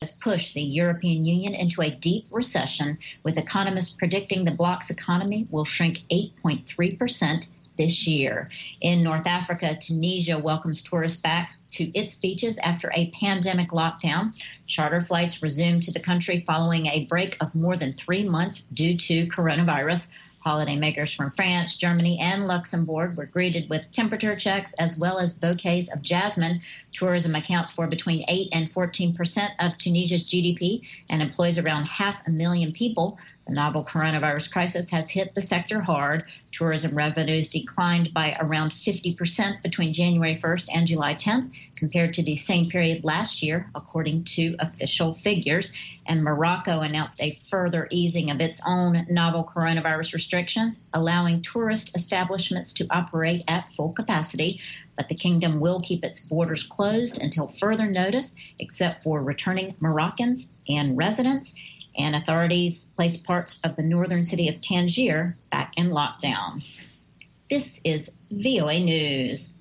has pushed the European Union into a deep recession, with economists predicting the bloc's economy will shrink 8.3% this year. In North Africa, Tunisia welcomes tourists back to its beaches after a pandemic lockdown. Charter flights resumed to the country following a break of more than 3 months due to coronavirus. Holidaymakers from France, Germany, and Luxembourg were greeted with temperature checks as well as bouquets of jasmine. Tourism accounts for between 8 and 14% of Tunisia's GDP and employs around 500,000 people. The novel coronavirus crisis has hit the sector hard. Tourism revenues declined by around 50% between January 1st and July 10th compared to the same period last year, according to official figures. And Morocco announced a further easing of its own novel coronavirus restrictions, allowing tourist establishments to operate at full capacity. But the kingdom will keep its borders closed until further notice, except for returning Moroccans and residents. And authorities placed parts of the northern city of Tangier back in lockdown. This is VOA News.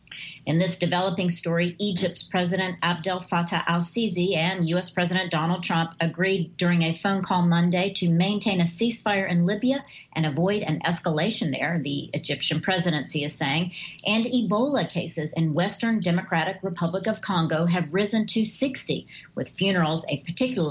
In this developing story, Egypt's President Abdel Fattah al-Sisi and U.S. President Donald Trump agreed during a phone call Monday to maintain a ceasefire in Libya and avoid an escalation there, the Egyptian presidency is saying. And Ebola cases in Western Democratic Republic of Congo have risen to 60, with funerals a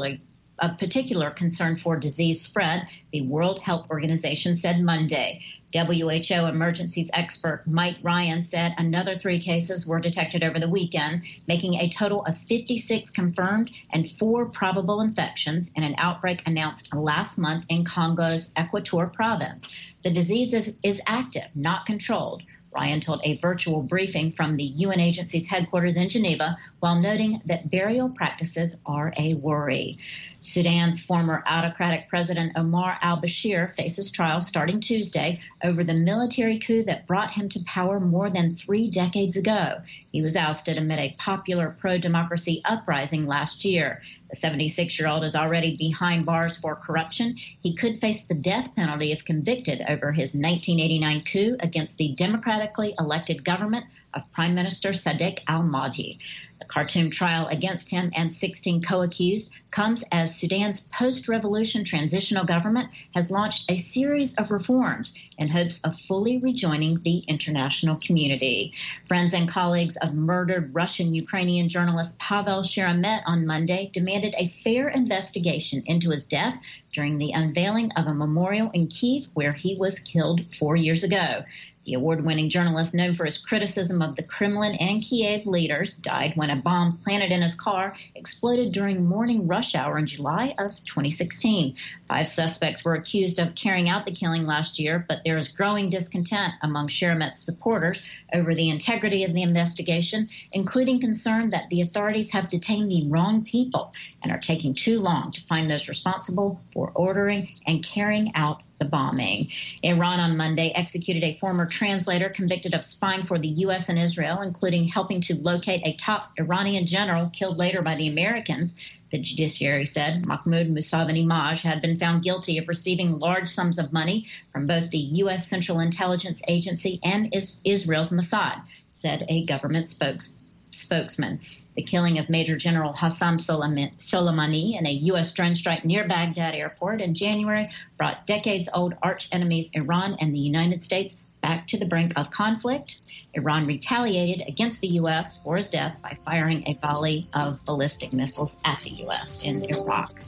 particular concern for disease spread, the World Health Organization said Monday. WHO emergencies expert Mike Ryan said another 3 cases were detected over the weekend, making a total of 56 confirmed and 4 probable infections in an outbreak announced last month in Congo's Equator province. The disease is active, not controlled. Ryan told a virtual briefing from the UN agency's headquarters in Geneva, while noting that burial practices are a worry. Sudan's former autocratic president Omar al-Bashir faces trial starting Tuesday over the military coup that brought him to power more than 3 decades ago. He was ousted amid a popular pro-democracy uprising last year. The 76-year-old is already behind bars for corruption. He could face the death penalty if convicted over his 1989 coup against the democratically elected government of Prime Minister Sadiq al-Mahdi. The Khartoum trial against him and 16 co-accused comes as Sudan's post-revolution transitional government has launched a series of reforms in hopes of fully rejoining the international community. Friends and colleagues of murdered Russian-Ukrainian journalist Pavel Sheremet on Monday demanded a fair investigation into his death during the unveiling of a memorial in Kyiv where he was killed 4 years ago. The award-winning journalist, known for his criticism of the Kremlin and Kiev leaders, died when a bomb planted in his car exploded during morning rush hour in July of 2016. 5 suspects were accused of carrying out the killing last year, but there is growing discontent among Sheremet's supporters over the integrity of the investigation, including concern that the authorities have detained the wrong people and are taking too long to find those responsible for ordering and carrying out the bombing. Iran on Monday executed a former translator convicted of spying for the U.S. and Israel, including helping to locate a top Iranian general killed later by the Americans. The judiciary said Mahmoud Mousavi-Majd had been found guilty of receiving large sums of money from both the U.S. Central Intelligence Agency and Israel's Mossad, said a government spokesman. The killing of Major General Hassan Soleimani in a U.S. drone strike near Baghdad airport in January brought decades-old arch-enemies Iran and the United States back to the brink of conflict. Iran retaliated against the U.S. for his death by firing a volley of ballistic missiles at the U.S. in Iraq.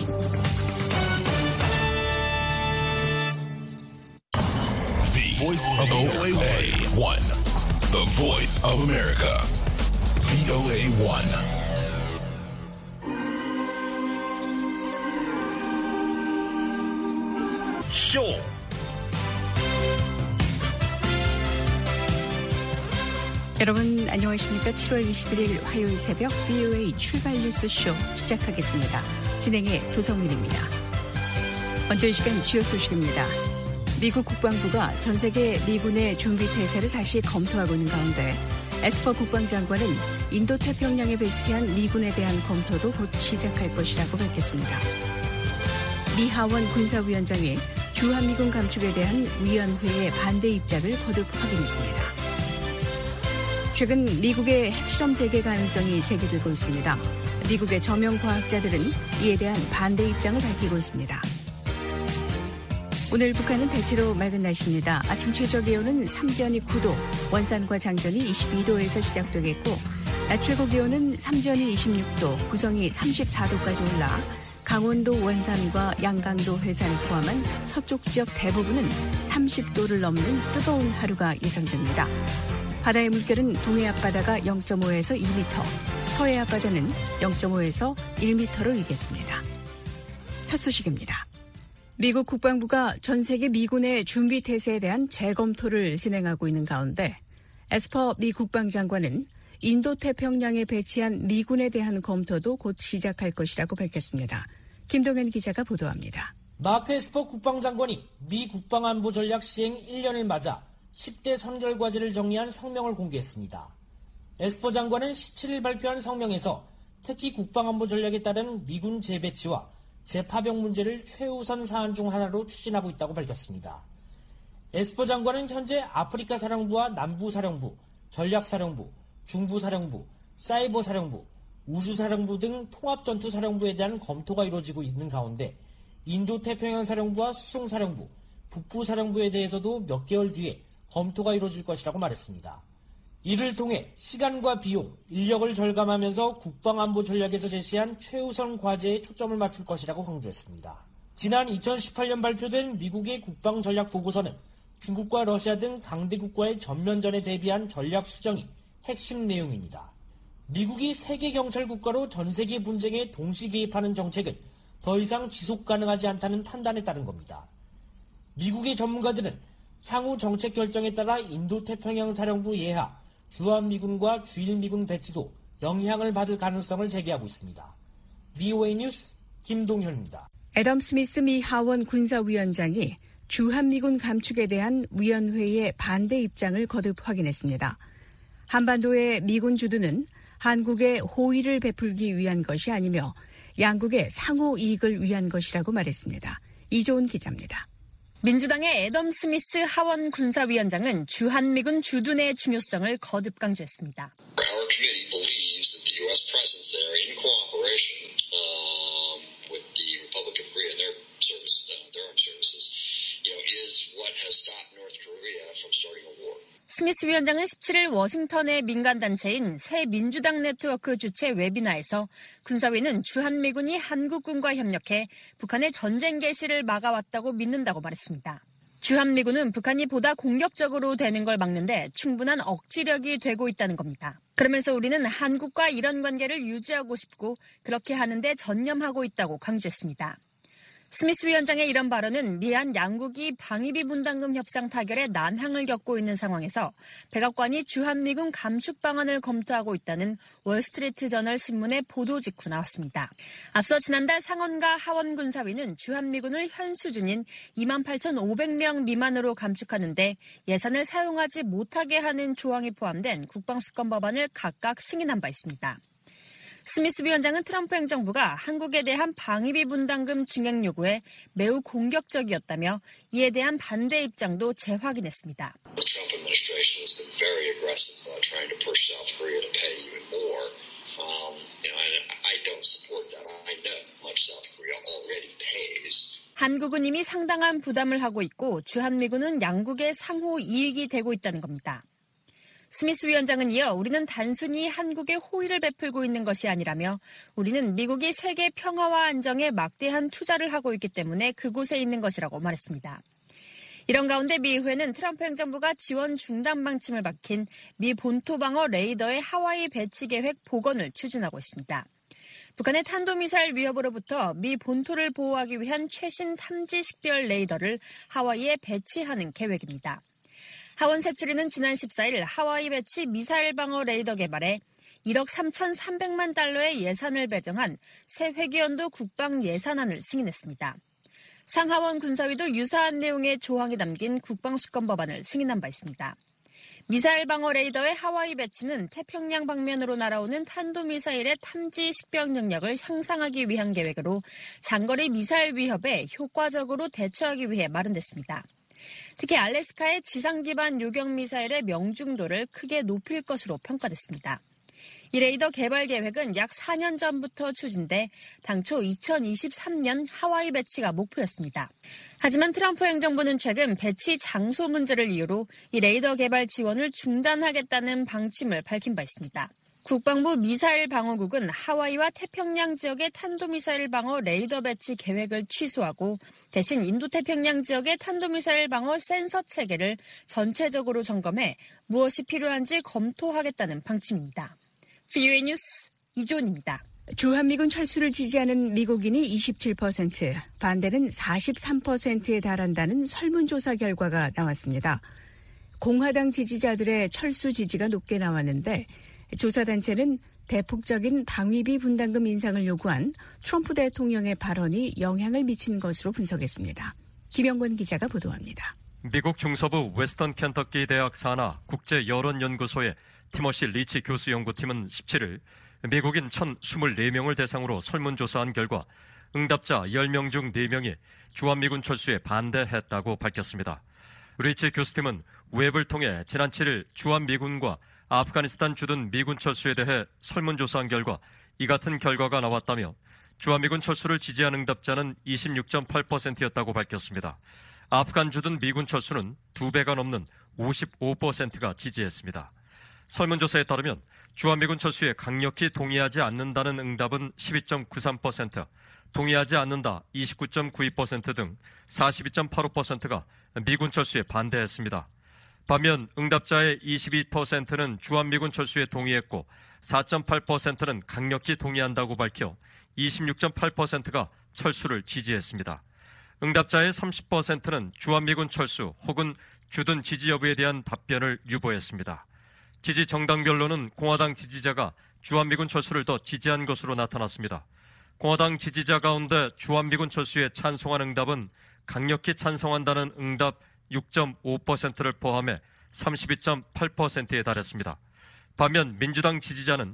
The voice of VOA1. The voice of America. VOA1. 쇼. 여러분 안녕하십니까? 7월 21일 화요일 새벽 VOA 출발 뉴스 쇼 시작하겠습니다. 진행의 도성민입니다. 먼저 이 시간 주요 소식입니다. 미국 국방부가 전 세계 미군의 준비 태세를 다시 검토하고 있는 가운데 에스퍼 국방장관은 인도태평양에 배치한 미군에 대한 검토도 곧 시작할 것이라고 밝혔습니다. 미 하원 군사위원장이 주한미군 감축에 대한 위원회의 반대 입장을 거듭 확인했습니다. 최근 미국의 핵실험 재개 가능성이 제기되고 있습니다. 미국의 저명 과학자들은 이에 대한 반대 입장을 밝히고 있습니다. 오늘 북한은 대체로 맑은 날씨입니다. 아침 최저 기온은 삼지연이 9도, 원산과 장전이 22도에서 시작되겠고 낮 최고 기온은 삼지연이 26도, 구성이 34도까지 올라 강원도 원산과 양강도 해산을 포함한 서쪽 지역 대부분은 30도를 넘는 뜨거운 하루가 예상됩니다. 바다의 물결은 동해 앞바다가 0.5에서 1m, 서해 앞바다는 0.5에서 1m로 일겠습니다. 첫 소식입니다. 미국 국방부가 전 세계 미군의 준비 태세에 대한 재검토를 진행하고 있는 가운데 에스퍼 미 국방장관은 인도태평양에 배치한 미군에 대한 검토도 곧 시작할 것이라고 밝혔습니다. 김동현 기자가 보도합니다. 마크 에스퍼 국방장관이 미 국방안보 전략 시행 1년을 맞아 10대 선결과제를 정리한 성명을 공개했습니다. 에스퍼 장관은 17일 발표한 성명에서 특히 국방안보 전략에 따른 미군 재배치와 재파병 문제를 최우선 사안 중 하나로 추진하고 있다고 밝혔습니다. 에스퍼 장관은 현재 아프리카 사령부와 남부 사령부, 전략 사령부, 중부 사령부, 사이버 사령부, 우주 사령부 등 통합 전투 사령부에 대한 검토가 이루어지고 있는 가운데 인도 태평양 사령부와 수송 사령부, 북부 사령부에 대해서도 몇 개월 뒤에 검토가 이루어질 것이라고 말했습니다. 이를 통해 시간과 비용, 인력을 절감하면서 국방안보 전략에서 제시한 최우선 과제에 초점을 맞출 것이라고 강조했습니다. 지난 2018년 발표된 미국의 국방전략보고서는 중국과 러시아 등 강대국과의 전면전에 대비한 전략 수정이 핵심 내용입니다. 미국이 세계 경찰 국가로 전 세계 분쟁에 동시 개입하는 정책은 더 이상 지속 가능하지 않다는 판단에 따른 겁니다. 미국의 전문가들은 향후 정책 결정에 따라 인도태평양 사령부 예하, 주한미군과 주일미군 배치도 영향을 받을 가능성을 제기하고 있습니다. VOA 뉴스 김동현입니다. 애덤 스미스 미 하원 군사위원장이 주한미군 감축에 대한 위원회의 반대 입장을 거듭 확인했습니다. 한반도의 미군 주둔은 한국에 호의를 베풀기 위한 것이 아니며 양국의 상호 이익을 위한 것이라고 말했습니다. 이조은 기자입니다. 민주당의 애덤 스미스 하원 군사위원장은 주한미군 주둔의 중요성을 거듭 강조했습니다. Our committee believes that the U.S. presence there in cooperation with the Republic of Korea and their armed services, is what has stopped North Korea from starting a war. 스미스 위원장은 17일 워싱턴의 민간단체인 새 민주당 네트워크 주최 웨비나에서 군사위는 주한미군이 한국군과 협력해 북한의 전쟁 개시를 막아왔다고 믿는다고 말했습니다. 주한미군은 북한이 보다 공격적으로 되는 걸 막는데 충분한 억지력이 되고 있다는 겁니다. 그러면서 우리는 한국과 이런 관계를 유지하고 싶고 그렇게 하는데 전념하고 있다고 강조했습니다. 스미스 위원장의 이런 발언은 미한 양국이 방위비 분담금 협상 타결에 난항을 겪고 있는 상황에서 백악관이 주한미군 감축 방안을 검토하고 있다는 월스트리트저널 신문의 보도 직후 나왔습니다. 앞서 지난달 상원과 하원 군사위는 주한미군을 현 수준인 28,500명 미만으로 감축하는데 예산을 사용하지 못하게 하는 조항이 포함된 국방수권 법안을 각각 승인한 바 있습니다. 스미스 위원장은 트럼프 행정부가 한국에 대한 방위비 분담금 증액 요구에 매우 공격적이었다며 이에 대한 반대 입장도 재확인했습니다. The Trump administration has been very aggressive trying to push South Korea to pay even more. I don't support that. I know much South Korea already pays. 한국은 이미 상당한 부담을 하고 있고 주한미군은 양국의 상호 이익이 되고 있다는 겁니다. 스미스 위원장은 이어 우리는 단순히 한국에 호의를 베풀고 있는 것이 아니라며 우리는 미국이 세계 평화와 안정에 막대한 투자를 하고 있기 때문에 그곳에 있는 것이라고 말했습니다. 이런 가운데 미 의회는 트럼프 행정부가 지원 중단 방침을 박힌 미 본토 방어 레이더의 하와이 배치 계획 복원을 추진하고 있습니다. 북한의 탄도미사일 위협으로부터 미 본토를 보호하기 위한 최신 탐지 식별 레이더를 하와이에 배치하는 계획입니다. 하원 세추리는 지난 14일 하와이 배치 미사일 방어 레이더 개발에 1억 3,300만 달러의 예산을 배정한 새 회계연도 국방 예산안을 승인했습니다. 상하원 군사위도 유사한 내용의 조항이 담긴 국방수권 법안을 승인한 바 있습니다. 미사일 방어 레이더의 하와이 배치는 태평양 방면으로 날아오는 탄도미사일의 탐지 식별 능력을 향상하기 위한 계획으로 장거리 미사일 위협에 효과적으로 대처하기 위해 마련됐습니다. 특히 알래스카의 지상 기반 요격 미사일의 명중도를 크게 높일 것으로 평가됐습니다. 이 레이더 개발 계획은 약 4년 전부터 추진돼 당초 2023년 하와이 배치가 목표였습니다. 하지만 트럼프 행정부는 최근 배치 장소 문제를 이유로 이 레이더 개발 지원을 중단하겠다는 방침을 밝힌 바 있습니다. 국방부 미사일 방어국은 하와이와 태평양 지역의 탄도미사일 방어 레이더 배치 계획을 취소하고 대신 인도태평양 지역의 탄도미사일 방어 센서 체계를 전체적으로 점검해 무엇이 필요한지 검토하겠다는 방침입니다. VOA 뉴스 이존입니다. 주한미군 철수를 지지하는 미국인이 27%, 반대는 43%에 달한다는 설문조사 결과가 나왔습니다. 공화당 지지자들의 철수 지지가 높게 나왔는데 조사단체는 대폭적인 방위비 분담금 인상을 요구한 트럼프 대통령의 발언이 영향을 미친 것으로 분석했습니다. 김영권 기자가 보도합니다. 미국 중서부 웨스턴 켄터키 대학 산하 국제여론연구소의 티머시 리치 교수 연구팀은 17일 미국인 1,024명을 대상으로 설문조사한 결과 응답자 10명 중 4명이 주한미군 철수에 반대했다고 밝혔습니다. 리치 교수팀은 웹을 통해 지난 7일 주한미군과 아프가니스탄 주둔 미군 철수에 대해 설문조사한 결과 이 같은 결과가 나왔다며 주한미군 철수를 지지한 응답자는 26.8%였다고 밝혔습니다. 아프간 주둔 미군 철수는 2배가 넘는 55%가 지지했습니다. 설문조사에 따르면 주한미군 철수에 강력히 동의하지 않는다는 응답은 12.93%, 동의하지 않는다 29.92% 등 42.85%가 미군 철수에 반대했습니다. 반면 응답자의 22%는 주한미군 철수에 동의했고 4.8%는 강력히 동의한다고 밝혀 26.8%가 철수를 지지했습니다. 응답자의 30%는 주한미군 철수 혹은 주둔 지지 여부에 대한 답변을 유보했습니다. 지지 정당별로는 공화당 지지자가 주한미군 철수를 더 지지한 것으로 나타났습니다. 공화당 지지자 가운데 주한미군 철수에 찬성한 응답은 강력히 찬성한다는 응답 6.5%를 포함해 32.8%에 달했습니다. 반면 민주당 지지자는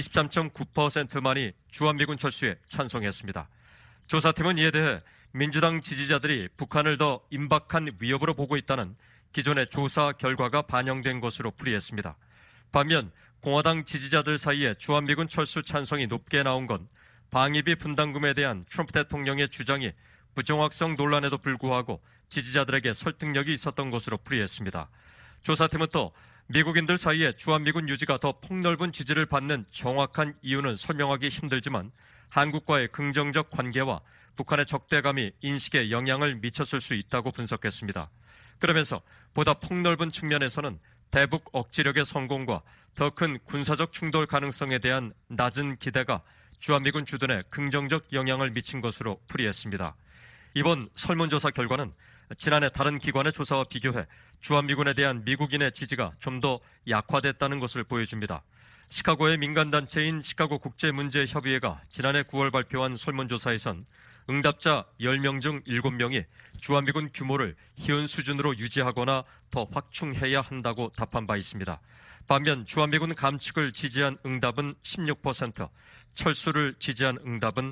23.9%만이 주한미군 철수에 찬성했습니다. 조사팀은 이에 대해 민주당 지지자들이 북한을 더 임박한 위협으로 보고 있다는 기존의 조사 결과가 반영된 것으로 풀이했습니다. 반면 공화당 지지자들 사이에 주한미군 철수 찬성이 높게 나온 건 방위비 분담금에 대한 트럼프 대통령의 주장이 부정확성 논란에도 불구하고 지지자들에게 설득력이 있었던 것으로 풀이했습니다. 조사팀은 또 미국인들 사이에 주한미군 유지가 더 폭넓은 지지를 받는 정확한 이유는 설명하기 힘들지만 한국과의 긍정적 관계와 북한의 적대감이 인식에 영향을 미쳤을 수 있다고 분석했습니다. 그러면서 보다 폭넓은 측면에서는 대북 억지력의 성공과 더 큰 군사적 충돌 가능성에 대한 낮은 기대가 주한미군 주둔에 긍정적 영향을 미친 것으로 풀이했습니다. 이번 설문조사 결과는 지난해 다른 기관의 조사와 비교해 주한미군에 대한 미국인의 지지가 좀 더 약화됐다는 것을 보여줍니다. 시카고의 민간단체인 시카고국제문제협의회가 지난해 9월 발표한 설문조사에선 응답자 10명 중 7명이 주한미군 규모를 희은 수준으로 유지하거나 더 확충해야 한다고 답한 바 있습니다. 반면 주한미군 감축을 지지한 응답은 16%, 철수를 지지한 응답은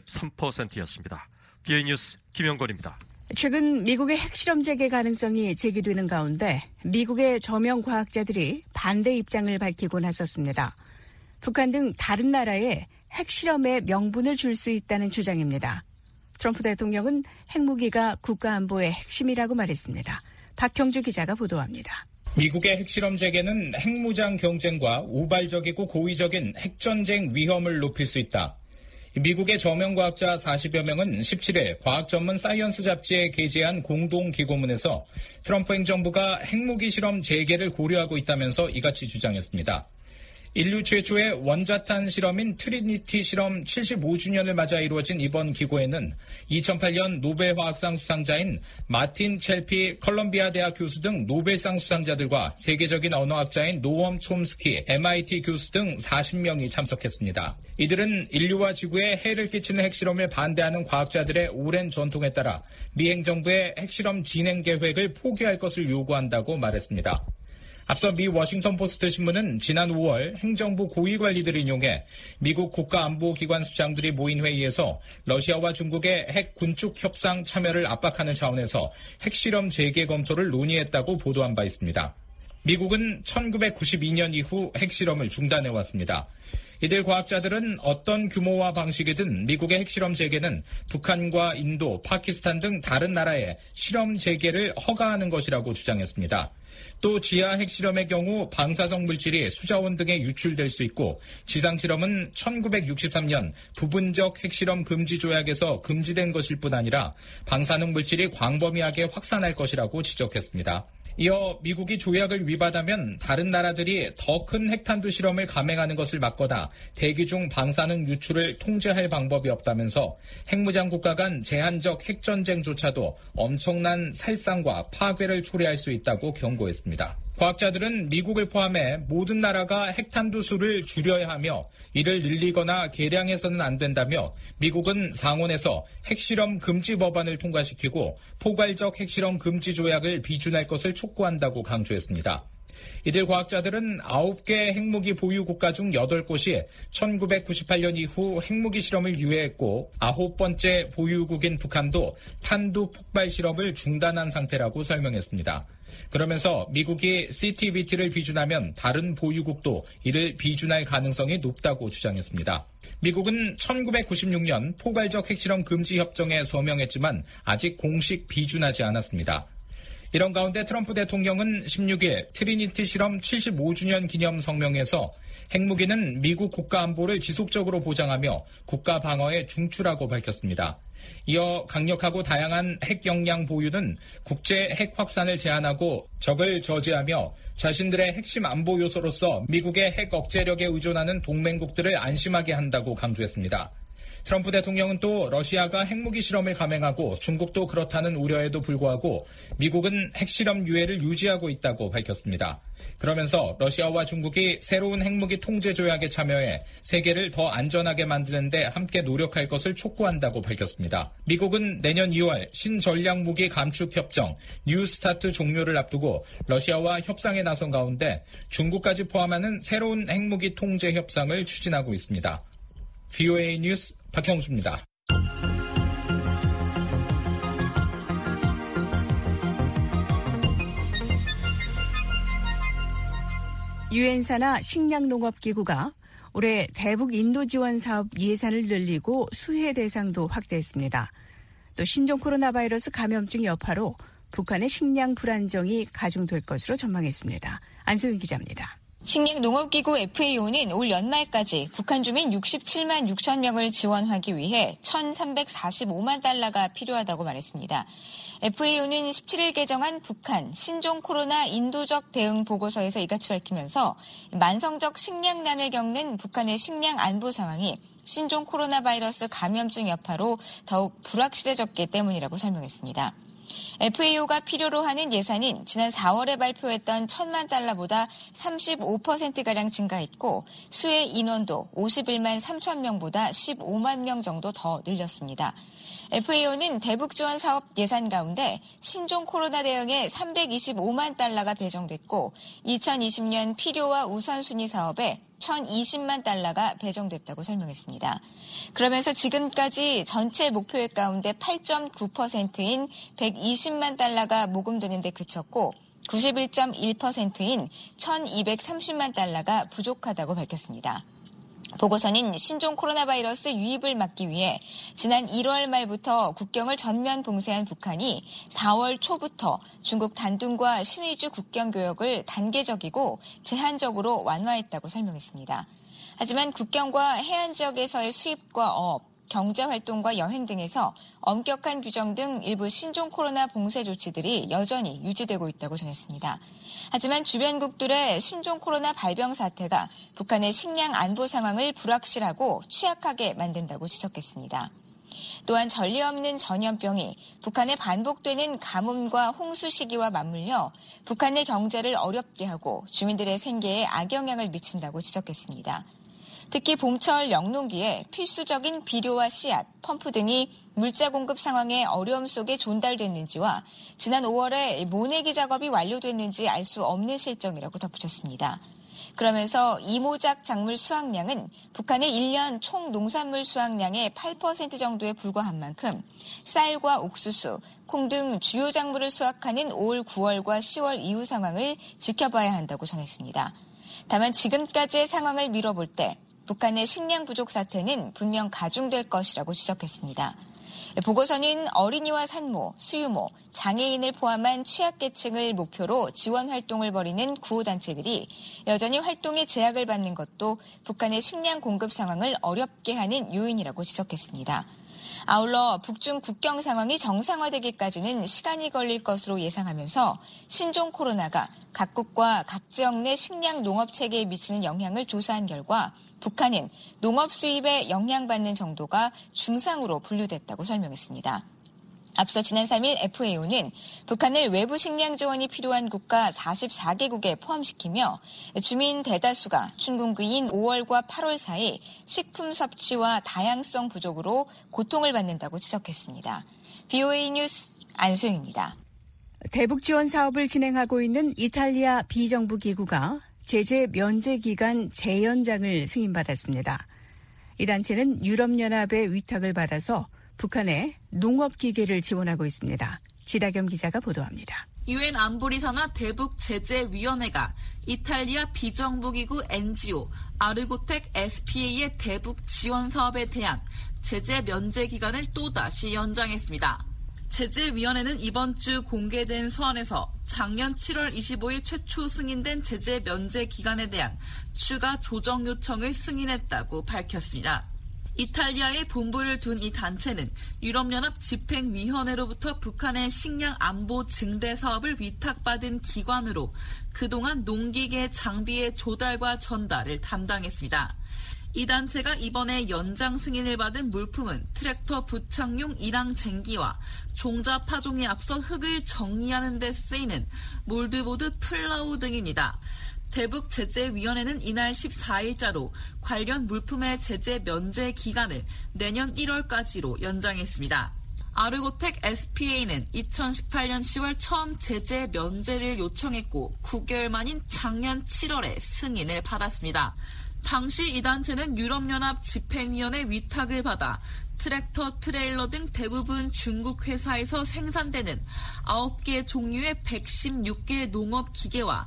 13%였습니다. VOA 뉴스 김영권입니다. 최근 미국의 핵실험 재개 가능성이 제기되는 가운데 미국의 저명 과학자들이 반대 입장을 밝히고 나섰습니다. 북한 등 다른 나라에 핵실험의 명분을 줄 수 있다는 주장입니다. 트럼프 대통령은 핵무기가 국가안보의 핵심이라고 말했습니다. 박형주 기자가 보도합니다. 미국의 핵실험 재개는 핵무장 경쟁과 우발적이고 고의적인 핵전쟁 위험을 높일 수 있다. 미국의 저명과학자 40여 명은 17일 과학 전문 사이언스 잡지에 게재한 공동기고문에서 트럼프 행정부가 핵무기 실험 재개를 고려하고 있다면서 이같이 주장했습니다. 인류 최초의 원자탄 실험인 트리니티 실험 75주년을 맞아 이루어진 이번 기고에는 2008년 노벨 화학상 수상자인 마틴 첼피 컬럼비아 대학 교수 등 노벨상 수상자들과 세계적인 언어학자인 노엄 촘스키 MIT 교수 등 40명이 참석했습니다. 이들은 인류와 지구에 해를 끼치는 핵실험을 반대하는 과학자들의 오랜 전통에 따라 미 행정부의 핵실험 진행 계획을 포기할 것을 요구한다고 말했습니다. 앞서 미 워싱턴 포스트 신문은 지난 5월 행정부 고위 관리들을 인용해 미국 국가안보기관 수장들이 모인 회의에서 러시아와 중국의 핵 군축 협상 참여를 압박하는 차원에서 핵실험 재개 검토를 논의했다고 보도한 바 있습니다. 미국은 1992년 이후 핵실험을 중단해왔습니다. 이들 과학자들은 어떤 규모와 방식이든 미국의 핵실험 재개는 북한과 인도, 파키스탄 등 다른 나라의 실험 재개를 허가하는 것이라고 주장했습니다. 또 지하 핵실험의 경우 방사성 물질이 수자원 등에 유출될 수 있고 지상실험은 1963년 부분적 핵실험 금지 조약에서 금지된 것일 뿐 아니라 방사능 물질이 광범위하게 확산할 것이라고 지적했습니다. 이어 미국이 조약을 위반하면 다른 나라들이 더 큰 핵탄두 실험을 감행하는 것을 막거나 대기 중 방사능 유출을 통제할 방법이 없다면서 핵무장 국가 간 제한적 핵전쟁조차도 엄청난 살상과 파괴를 초래할 수 있다고 경고했습니다. 과학자들은 미국을 포함해 모든 나라가 핵탄두 수를 줄여야 하며 이를 늘리거나 개량해서는 안 된다며 미국은 상원에서 핵실험 금지 법안을 통과시키고 포괄적 핵실험 금지 조약을 비준할 것을 촉구한다고 강조했습니다. 이들 과학자들은 9개 핵무기 보유 국가 중 8곳이 1998년 이후 핵무기 실험을 유예했고 9번째 보유국인 북한도 탄두 폭발 실험을 중단한 상태라고 설명했습니다. 그러면서 미국이 CTBT를 비준하면 다른 보유국도 이를 비준할 가능성이 높다고 주장했습니다. 미국은 1996년 포괄적 핵실험 금지 협정에 서명했지만 아직 공식 비준하지 않았습니다. 이런 가운데 트럼프 대통령은 16일 트리니티 실험 75주년 기념 성명에서 핵무기는 미국 국가 안보를 지속적으로 보장하며 국가 방어에 중추라고 밝혔습니다. 이어 강력하고 다양한 핵 역량 보유는 국제 핵 확산을 제한하고 적을 저지하며 자신들의 핵심 안보 요소로서 미국의 핵 억제력에 의존하는 동맹국들을 안심하게 한다고 강조했습니다. 트럼프 대통령은 또 러시아가 핵무기 실험을 감행하고 중국도 그렇다는 우려에도 불구하고 미국은 핵실험 유예를 유지하고 있다고 밝혔습니다. 그러면서 러시아와 중국이 새로운 핵무기 통제 조약에 참여해 세계를 더 안전하게 만드는 데 함께 노력할 것을 촉구한다고 밝혔습니다. 미국은 내년 2월 신전략무기 감축협정 뉴스타트 종료를 앞두고 러시아와 협상에 나선 가운데 중국까지 포함하는 새로운 핵무기 통제 협상을 추진하고 있습니다. VOA 뉴스 박형수입니다. 유엔사나 식량농업기구가 올해 대북 인도 지원 사업 예산을 늘리고 수혜 대상도 확대했습니다. 또 신종 코로나 바이러스 감염증 여파로 북한의 식량 불안정이 가중될 것으로 전망했습니다. 안소윤 기자입니다. 식량농업기구 FAO는 올 연말까지 북한 주민 67만 6천 명을 지원하기 위해 1,345만 달러가 필요하다고 말했습니다. FAO는 17일 개정한 북한 신종 코로나 인도적 대응 보고서에서 이같이 밝히면서 만성적 식량난을 겪는 북한의 식량 안보 상황이 신종 코로나 바이러스 감염증 여파로 더욱 불확실해졌기 때문이라고 설명했습니다. FAO가 필요로 하는 예산은 지난 4월에 발표했던 1,000만 달러보다 35%가량 증가했고 수혜 인원도 51만 3천 명보다 15만 명 정도 더 늘렸습니다. FAO는 대북 지원 사업 예산 가운데 신종 코로나 대응에 325만 달러가 배정됐고 2020년 필요와 우선순위 사업에 1,020만 달러가 배정됐다고 설명했습니다. 그러면서 지금까지 전체 목표액 가운데 8.9%인 120만 달러가 모금되는 데 그쳤고 91.1%인 1,230만 달러가 부족하다고 밝혔습니다. 보고서는 신종 코로나 바이러스 유입을 막기 위해 지난 1월 말부터 국경을 전면 봉쇄한 북한이 4월 초부터 중국 단둥과 신의주 국경 교역을 단계적이고 제한적으로 완화했다고 설명했습니다. 하지만 국경과 해안 지역에서의 수입과 어업, 경제활동과 여행 등에서 엄격한 규정 등 일부 신종 코로나 봉쇄 조치들이 여전히 유지되고 있다고 전했습니다. 하지만 주변국들의 신종 코로나 발병 사태가 북한의 식량 안보 상황을 불확실하고 취약하게 만든다고 지적했습니다. 또한 전례 없는 전염병이 북한에 반복되는 가뭄과 홍수 시기와 맞물려 북한의 경제를 어렵게 하고 주민들의 생계에 악영향을 미친다고 지적했습니다. 특히 봄철 영농기에 필수적인 비료와 씨앗, 펌프 등이 물자 공급 상황의 어려움 속에 존달됐는지와 지난 5월에 모내기 작업이 완료됐는지 알 수 없는 실정이라고 덧붙였습니다. 그러면서 이모작 작물 수확량은 북한의 1년 총 농산물 수확량의 8% 정도에 불과한 만큼 쌀과 옥수수, 콩 등 주요 작물을 수확하는 올 9월과 10월 이후 상황을 지켜봐야 한다고 전했습니다. 다만 지금까지의 상황을 미뤄볼 때 북한의 식량 부족 사태는 분명 가중될 것이라고 지적했습니다. 보고서는 어린이와 산모, 수유모, 장애인을 포함한 취약계층을 목표로 지원 활동을 벌이는 구호단체들이 여전히 활동에 제약을 받는 것도 북한의 식량 공급 상황을 어렵게 하는 요인이라고 지적했습니다. 아울러 북중 국경 상황이 정상화되기까지는 시간이 걸릴 것으로 예상하면서 신종 코로나가 각국과 각 지역 내 식량 농업 체계에 미치는 영향을 조사한 결과 북한은 농업 수입에 영향받는 정도가 중상으로 분류됐다고 설명했습니다. 앞서 지난 3일 FAO는 북한을 외부 식량 지원이 필요한 국가 44개국에 포함시키며 주민 대다수가 춘궁기인 5월과 8월 사이 식품 섭취와 다양성 부족으로 고통을 받는다고 지적했습니다. BOA 뉴스 안소영입니다. 대북 지원 사업을 진행하고 있는 이탈리아 비정부 기구가 제재 면제 기간 재연장을 승인받았습니다. 이 단체는 유럽연합의 위탁을 받아서 북한에 농업기계를 지원하고 있습니다. 지다겸 기자가 보도합니다. 유엔 안보리 산하 대북 제재위원회가 이탈리아 비정부기구 NGO 아르고텍 SPA의 대북 지원 사업에 대한 제재 면제 기간을 또다시 연장했습니다. 제재위원회는 이번 주 공개된 서한에서 작년 7월 25일 최초 승인된 제재 면제 기간에 대한 추가 조정 요청을 승인했다고 밝혔습니다. 이탈리아에 본부를 둔 이 단체는 유럽연합 집행위원회로부터 북한의 식량 안보 증대 사업을 위탁받은 기관으로 그동안 농기계 장비의 조달과 전달을 담당했습니다. 이 단체가 이번에 연장 승인을 받은 물품은 트랙터 부착용 일항쟁기와 종자 파종에 앞서 흙을 정리하는 데 쓰이는 몰드보드 플라우 등입니다. 대북 제재위원회는 이날 14일자로 관련 물품의 제재 면제 기간을 내년 1월까지로 연장했습니다. 아르고텍 SPA는 2018년 10월 처음 제재 면제를 요청했고 9개월 만인 작년 7월에 승인을 받았습니다. 당시 이 단체는 유럽연합 집행위원회 위탁을 받아 트랙터, 트레일러 등 대부분 중국 회사에서 생산되는 9개 종류의 116개 농업 기계와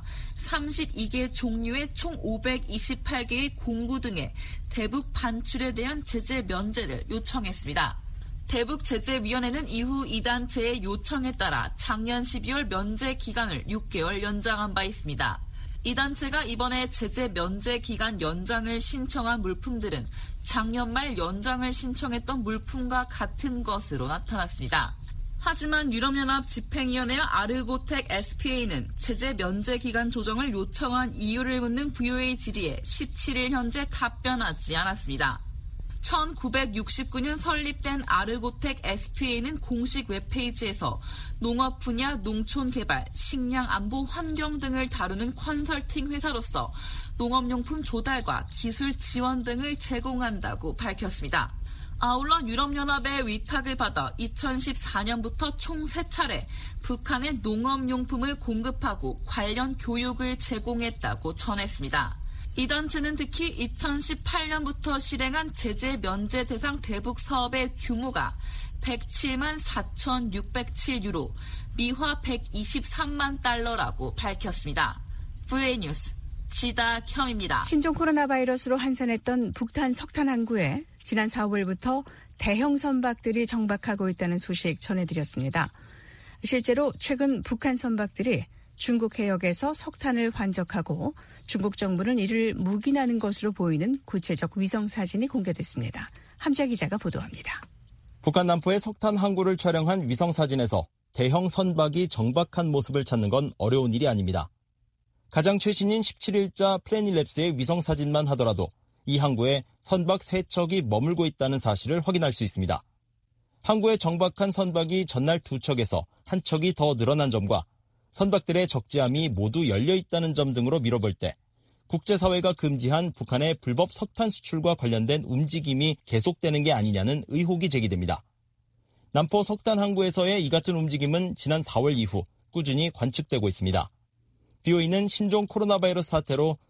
32개 종류의 총 528개의 공구 등의 대북 반출에 대한 제재 면제를 요청했습니다. 대북 제재위원회는 이후 이 단체의 요청에 따라 작년 12월 면제 기간을 6개월 연장한 바 있습니다. 이 단체가 이번에 제재 면제 기간 연장을 신청한 물품들은 작년 말 연장을 신청했던 물품과 같은 것으로 나타났습니다. 하지만 유럽연합 집행위원회와 아르고텍 SPA는 제재 면제 기간 조정을 요청한 이유를 묻는 VOA 질의에 17일 현재 답변하지 않았습니다. 1969년 설립된 아르고텍 SPA는 공식 웹페이지에서 농업 분야, 농촌 개발, 식량 안보, 환경 등을 다루는 컨설팅 회사로서 농업용품 조달과 기술 지원 등을 제공한다고 밝혔습니다. 아울러 유럽연합의 위탁을 받아 2014년부터 총 3차례 북한에 농업용품을 공급하고 관련 교육을 제공했다고 전했습니다. 이 단체는 특히 2018년부터 실행한 제재 면제 대상 대북 사업의 규모가 107만 4,607유로, 미화 123만 달러라고 밝혔습니다. VOA 뉴스 지다겸입니다. 신종 코로나 바이러스로 한산했던 북한 석탄 항구에 지난 4월부터 대형 선박들이 정박하고 있다는 소식 전해드렸습니다. 실제로 최근 북한 선박들이 중국 해역에서 석탄을 환적하고 중국 정부는 이를 묵인하는 것으로 보이는 구체적 위성 사진이 공개됐습니다. 함자 기자가 보도합니다. 북한 남포의 석탄 항구를 촬영한 위성 사진에서 대형 선박이 정박한 모습을 찾는 건 어려운 일이 아닙니다. 가장 최신인 17일자 플래닛랩스의 위성 사진만 하더라도 이 항구에 선박 3척이 머물고 있다는 사실을 확인할 수 있습니다. 항구에 정박한 선박이 전날 2척에서 1척이 더 늘어난 점과 선박들의 적재함이 모두 열려 있다는 점 등으로 미뤄볼 때 국제사회가 금지한 북한의 불법 석탄 수출과 관련된 움직임이 계속되는 게 아니냐는 의혹이 제기됩니다. 남포 석탄 항구에서의 이 같은 움직임은 지난 4월 이후 꾸준히 관측되고 있습니다. BOE는 신종 코로나 바이러스 사태로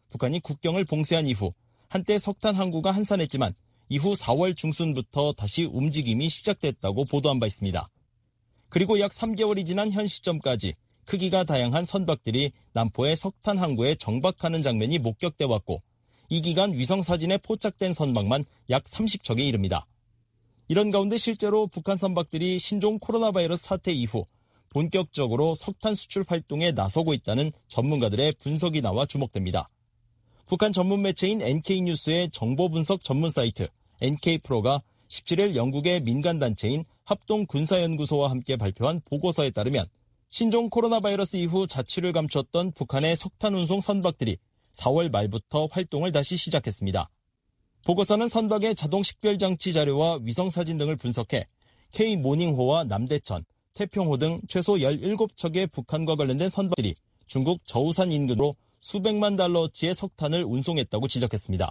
북한이 국경을 봉쇄한 이후 한때 석탄 항구가 한산했지만 이후 4월 중순부터 다시 움직임이 시작됐다고 보도한 바 있습니다. 그리고 약 3개월이 지난 현 시점까지 크기가 다양한 선박들이 남포의 석탄 항구에 정박하는 장면이 목격돼 왔고 이 기간 위성사진에 포착된 선박만 약 30척에 이릅니다. 이런 가운데 실제로 북한 선박들이 신종 코로나 바이러스 사태 이후 본격적으로 석탄 수출 활동에 나서고 있다는 전문가들의 분석이 나와 주목됩니다. 북한 전문 매체인 NK뉴스의 정보 분석 전문 사이트 NK프로가 17일 영국의 민간단체인 합동군사연구소와 함께 발표한 보고서에 따르면 신종 코로나 바이러스 이후 자취를 감췄던 북한의 석탄 운송 선박들이 4월 말부터 활동을 다시 시작했습니다. 보고서는 선박의 자동 식별장치 자료와 위성사진 등을 분석해 K모닝호와 남대천, 태평호 등 최소 17척의 북한과 관련된 선박들이 중국 저우산 인근으로 수백만 달러어치의 석탄을 운송했다고 지적했습니다.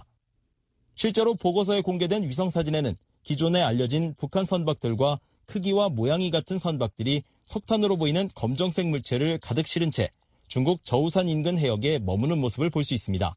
실제로 보고서에 공개된 위성사진에는 기존에 알려진 북한 선박들과 크기와 모양이 같은 선박들이 석탄으로 보이는 검정색 물체를 가득 실은 채 중국 저우산 인근 해역에 머무는 모습을 볼 수 있습니다.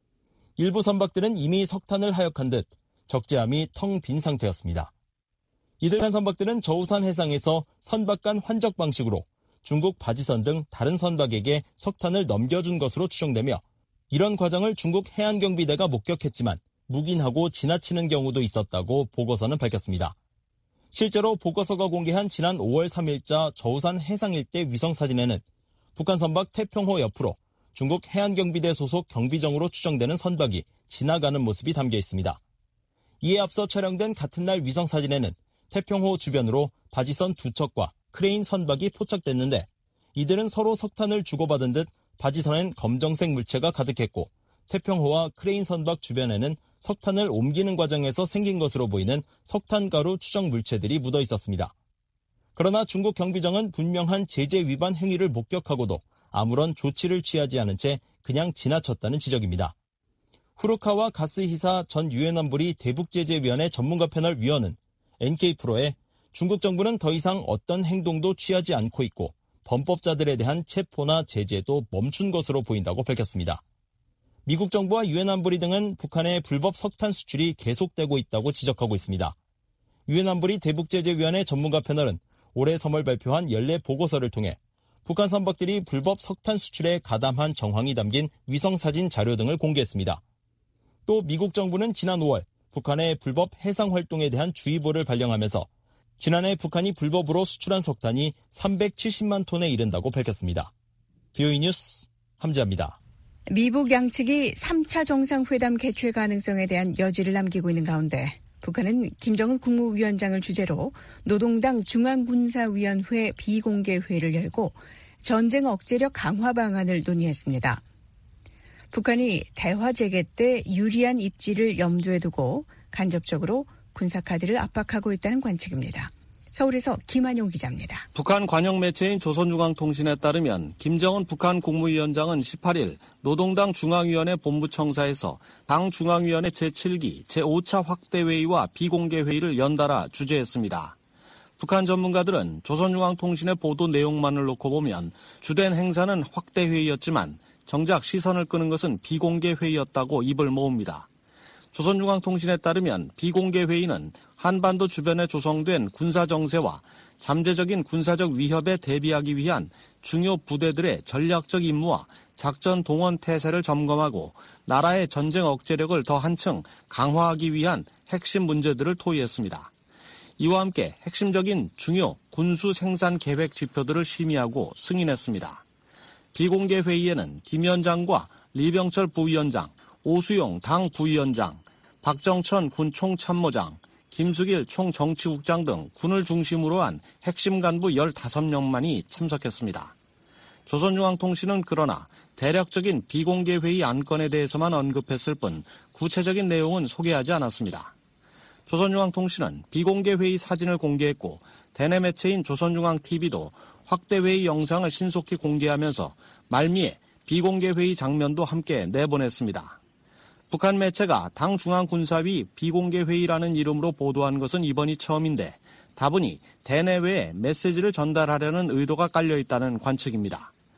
일부 선박들은 이미 석탄을 하역한 듯 적재함이 텅 빈 상태였습니다. 이들 한 선박들은 저우산 해상에서 선박 간 환적 방식으로 중국 바지선 등 다른 선박에게 석탄을 넘겨준 것으로 추정되며 이런 과정을 중국 해안경비대가 목격했지만 묵인하고 지나치는 경우도 있었다고 보고서는 밝혔습니다. 실제로 보고서가 공개한 지난 5월 3일자 저우산 해상 일대 위성사진에는 북한 선박 태평호 옆으로 중국 해안경비대 소속 경비정으로 추정되는 선박이 지나가는 모습이 담겨 있습니다. 이에 앞서 촬영된 같은 날 위성사진에는 태평호 주변으로 바지선 2척과 크레인 선박이 포착됐는데 이들은 서로 석탄을 주고받은 듯 바지선엔 검정색 물체가 가득했고 태평호와 크레인 선박 주변에는 석탄을 옮기는 과정에서 생긴 것으로 보이는 석탄가루 추정 물체들이 묻어 있었습니다. 그러나 중국 경비정은 분명한 제재 위반 행위를 목격하고도 아무런 조치를 취하지 않은 채 그냥 지나쳤다는 지적입니다. 후르카와 가스히사 전 유엔 안보리 대북제재위원회 전문가 패널 위원은 NK프로에 중국 정부는 더 이상 어떤 행동도 취하지 않고 있고 범법자들에 대한 체포나 제재도 멈춘 것으로 보인다고 밝혔습니다. 미국 정부와 유엔 안보리 등은 북한의 불법 석탄 수출이 계속되고 있다고 지적하고 있습니다. 유엔 안보리 대북제재위원회 전문가 패널은 올해 3월 발표한 연례 보고서를 통해 북한 선박들이 불법 석탄 수출에 가담한 정황이 담긴 위성사진 자료 등을 공개했습니다. 또 미국 정부는 지난 5월 북한의 불법 해상 활동에 대한 주의보를 발령하면서 지난해 북한이 불법으로 수출한 석탄이 370만 톤에 이른다고 밝혔습니다. BOE 뉴스 함지아입니다. 미북 양측이 3차 정상회담 개최 가능성에 대한 여지를 남기고 있는 가운데 북한은 김정은 국무위원장을 주재로 노동당 중앙군사위원회 비공개 회의를 열고 전쟁 억제력 강화 방안을 논의했습니다. 북한이 대화 재개 때 유리한 입지를 염두에 두고 간접적으로 군사카드를 압박하고 있다는 관측입니다. 서울에서 김한용 기자입니다. 북한 관영 매체인 조선중앙통신에 따르면 김정은 북한 국무위원장은 18일 노동당 중앙위원회 본부청사에서 당 중앙위원회 제7기 제5차 확대회의와 비공개 회의를 연달아 주재했습니다. 북한 전문가들은 조선중앙통신의 보도 내용만을 놓고 보면 주된 행사는 확대회의였지만 정작 시선을 끄는 것은 비공개 회의였다고 입을 모읍니다. 조선중앙통신에 따르면 비공개 회의는 한반도 주변에 조성된 군사정세와 잠재적인 군사적 위협에 대비하기 위한 중요 부대들의 전략적 임무와 작전 동원 태세를 점검하고 나라의 전쟁 억제력을 더 한층 강화하기 위한 핵심 문제들을 토의했습니다. 이와 함께 핵심적인 중요 군수 생산 계획 지표들을 심의하고 승인했습니다. 비공개 회의에는 김 위원장과 리병철 부위원장, 오수용 당 부위원장, 박정천 군 총참모장, 김수길 총정치국장 등 군을 중심으로 한 핵심 간부 15명만이 참석했습니다. 조선중앙통신은 그러나 대략적인 비공개 회의 안건에 대해서만 언급했을 뿐 구체적인 내용은 소개하지 않았습니다. 조선중앙통신은 비공개 회의 사진을 공개했고 대내 매체인 조선중앙TV도 확대회의 영상을 신속히 공개하면서 말미에 비공개 회의 장면도 함께 내보냈습니다. 북한 매체가 당 중앙군사위 비공개 회의라는 이름으로 보도한 것은 이번이 처음인데 다분히 대내외에 메시지를 전달하려는 의도가 깔려 있다는 관측입니다.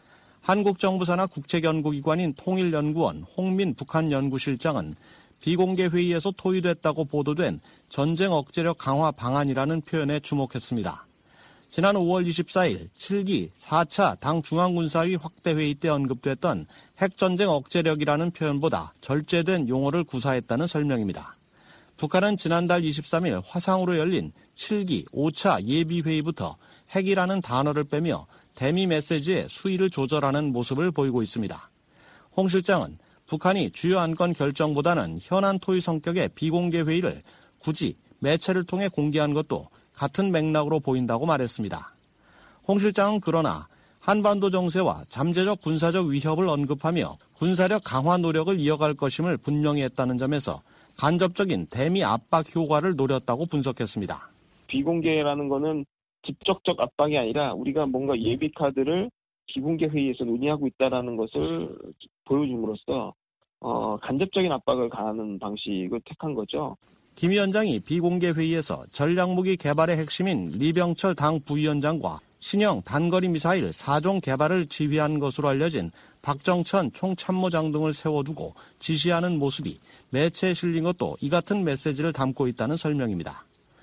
한국 정부 산하 국책연구기관인 통일연구원 홍민 북한연구실장은 비공개 회의에서 토의됐다고 보도된 전쟁 억제력 강화 방안이라는 표현에 주목했습니다. 지난 5월 24일 7기 4차 당 중앙군사위 확대회의 때 언급됐던 핵전쟁 억제력이라는 표현보다 절제된 용어를 구사했다는 설명입니다. 북한은 지난달 23일 화상으로 열린 7기 5차 예비회의부터 핵이라는 단어를 빼며 대미 메시지의 수위를 조절하는 모습을 보이고 있습니다. 홍 실장은 북한이 주요 안건 결정보다는 현안 토의 성격의 비공개 회의를 굳이 매체를 통해 공개한 것도 같은 맥락으로 보인다고 말했습니다. 홍 실장은 그러나 한반도 정세와 잠재적 군사적 위협을 언급하며 군사력 강화 노력을 이어갈 것임을 분명히 했다는 점에서 간접적인 대미 압박 효과를 노렸다고 분석했습니다. 비공개라는 거는 직접적 압박이 아니라 우리가 뭔가 예비 카드를 비공개 회의에서 논의하고 있다는 것을 보여줌으로써 간접적인 압박을 가하는 방식을 택한 거죠. 김 위원장이 비공개 회의에서 전략무기 개발의 핵심인 리병철 당 부위원장과 신형 단거리 미사일 4종 개발을 지휘한 것으로 알려진 박정천 총참모장 등을 세워두고 지시하는 모습이 매체에 실린 것도 이 같은 메시지를 담고 있다는 설명입니다.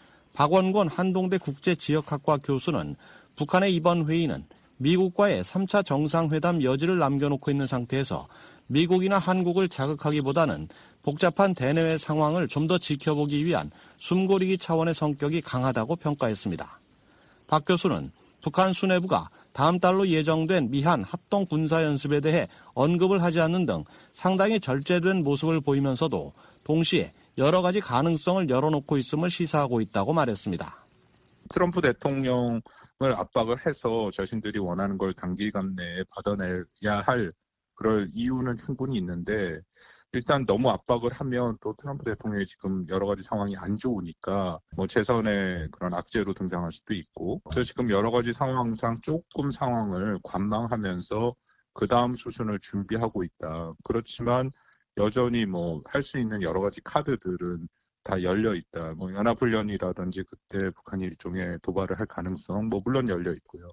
박원권 한동대 국제지역학과 교수는 북한의 이번 회의는 미국과의 3차 정상회담 여지를 남겨놓고 있는 상태에서 미국이나 한국을 자극하기보다는 복잡한 대내외 상황을 좀 더 지켜보기 위한 숨고르기 차원의 성격이 강하다고 평가했습니다. 박 교수는 북한 수뇌부가 다음 달로 예정된 미한 합동 군사연습에 대해 언급을 하지 않는 등 상당히 절제된 모습을 보이면서도 동시에 여러 가지 가능성을 열어놓고 있음을 시사하고 있다고 말했습니다. 트럼프 대통령을 압박을 해서 자신들이 원하는 걸 단기간 내에 받아내야 할 그럴 이유는 충분히 있는데 일단 너무 압박을 하면 또 트럼프 대통령이 지금 여러 가지 상황이 안 좋으니까 재선의 그런 악재로 등장할 수도 있고 그래서 지금 여러 가지 상황상 조금 상황을 관망하면서 그 다음 수순을 준비하고 있다. 그렇지만 여전히 할 수 있는 여러 가지 카드들은 다 열려 있다. 연합훈련이라든지 그때 북한이 일종의 도발을 할 가능성 물론 열려 있고요.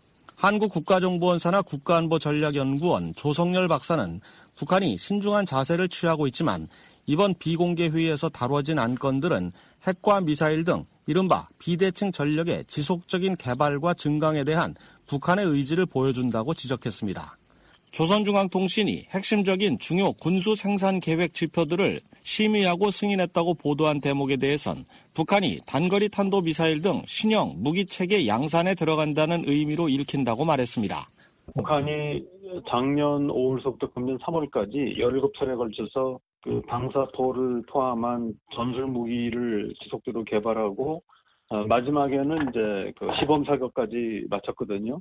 한국국가정보원 산하 국가안보전략연구원 조성열 박사는 북한이 신중한 자세를 취하고 있지만 이번 비공개 회의에서 다뤄진 안건들은 핵과 미사일 등 이른바 비대칭 전력의 지속적인 개발과 증강에 대한 북한의 의지를 보여준다고 지적했습니다. 조선중앙통신이 핵심적인 중요 군수 생산 계획 지표들을 심의하고 승인했다고 보도한 대목에 대해선 북한이 단거리 탄도미사일 등 신형 무기체계 양산에 들어간다는 의미로 읽힌다고 말했습니다. 북한이 작년 5월서부터 금년 3월까지 17차례에 걸쳐서 그 방사포를 포함한 전술 무기를 지속적으로 개발하고 마지막에는 이제 그 시범 사격까지 마쳤거든요.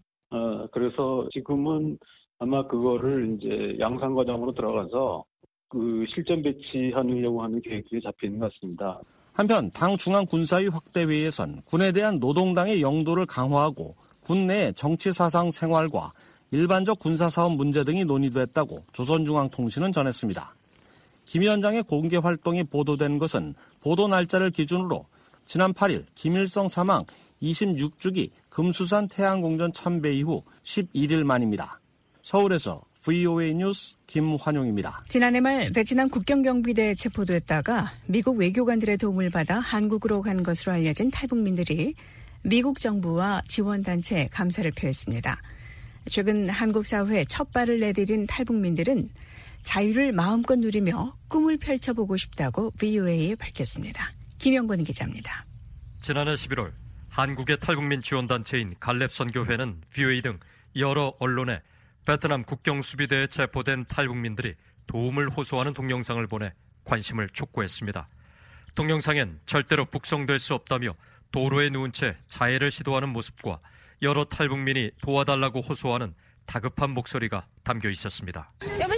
그래서 지금은 아마 그거를 이제 양산 과정으로 들어가서 그 실전 배치하려고 하는 계획이 잡혀 있는 것 같습니다. 한편 당 중앙군사위 확대회의에선 군에 대한 노동당의 영도를 강화하고 군 내 정치사상 생활과 일반적 군사사업 문제 등이 논의됐다고 조선중앙통신은 전했습니다. 김 위원장의 공개 활동이 보도된 것은 보도 날짜를 기준으로 지난 8일 김일성 사망 26주기 금수산 태양공전 참배 이후 11일 만입니다. 서울에서 VOA 뉴스 김환용입니다. 지난해 말 베트남 국경경비대에 체포됐다가 미국 외교관들의 도움을 받아 한국으로 간 것으로 알려진 탈북민들이 미국 정부와 지원단체에 감사를 표했습니다. 최근 한국 사회에 첫 발을 내디딘 탈북민들은 자유를 마음껏 누리며 꿈을 펼쳐보고 싶다고 VOA에 밝혔습니다. 김영건 기자입니다. 지난해 11월 한국의 탈북민 지원단체인 갈렙선교회는 VOA 등 여러 언론에 베트남 국경수비대에 체포된 탈북민들이 도움을 호소하는 동영상을 보내 관심을 촉구했습니다. 동영상엔 절대로 북송될 수 없다며 도로에 누운 채 자해를 시도하는 모습과 여러 탈북민이 도와달라고 호소하는 다급한 목소리가 담겨 있었습니다.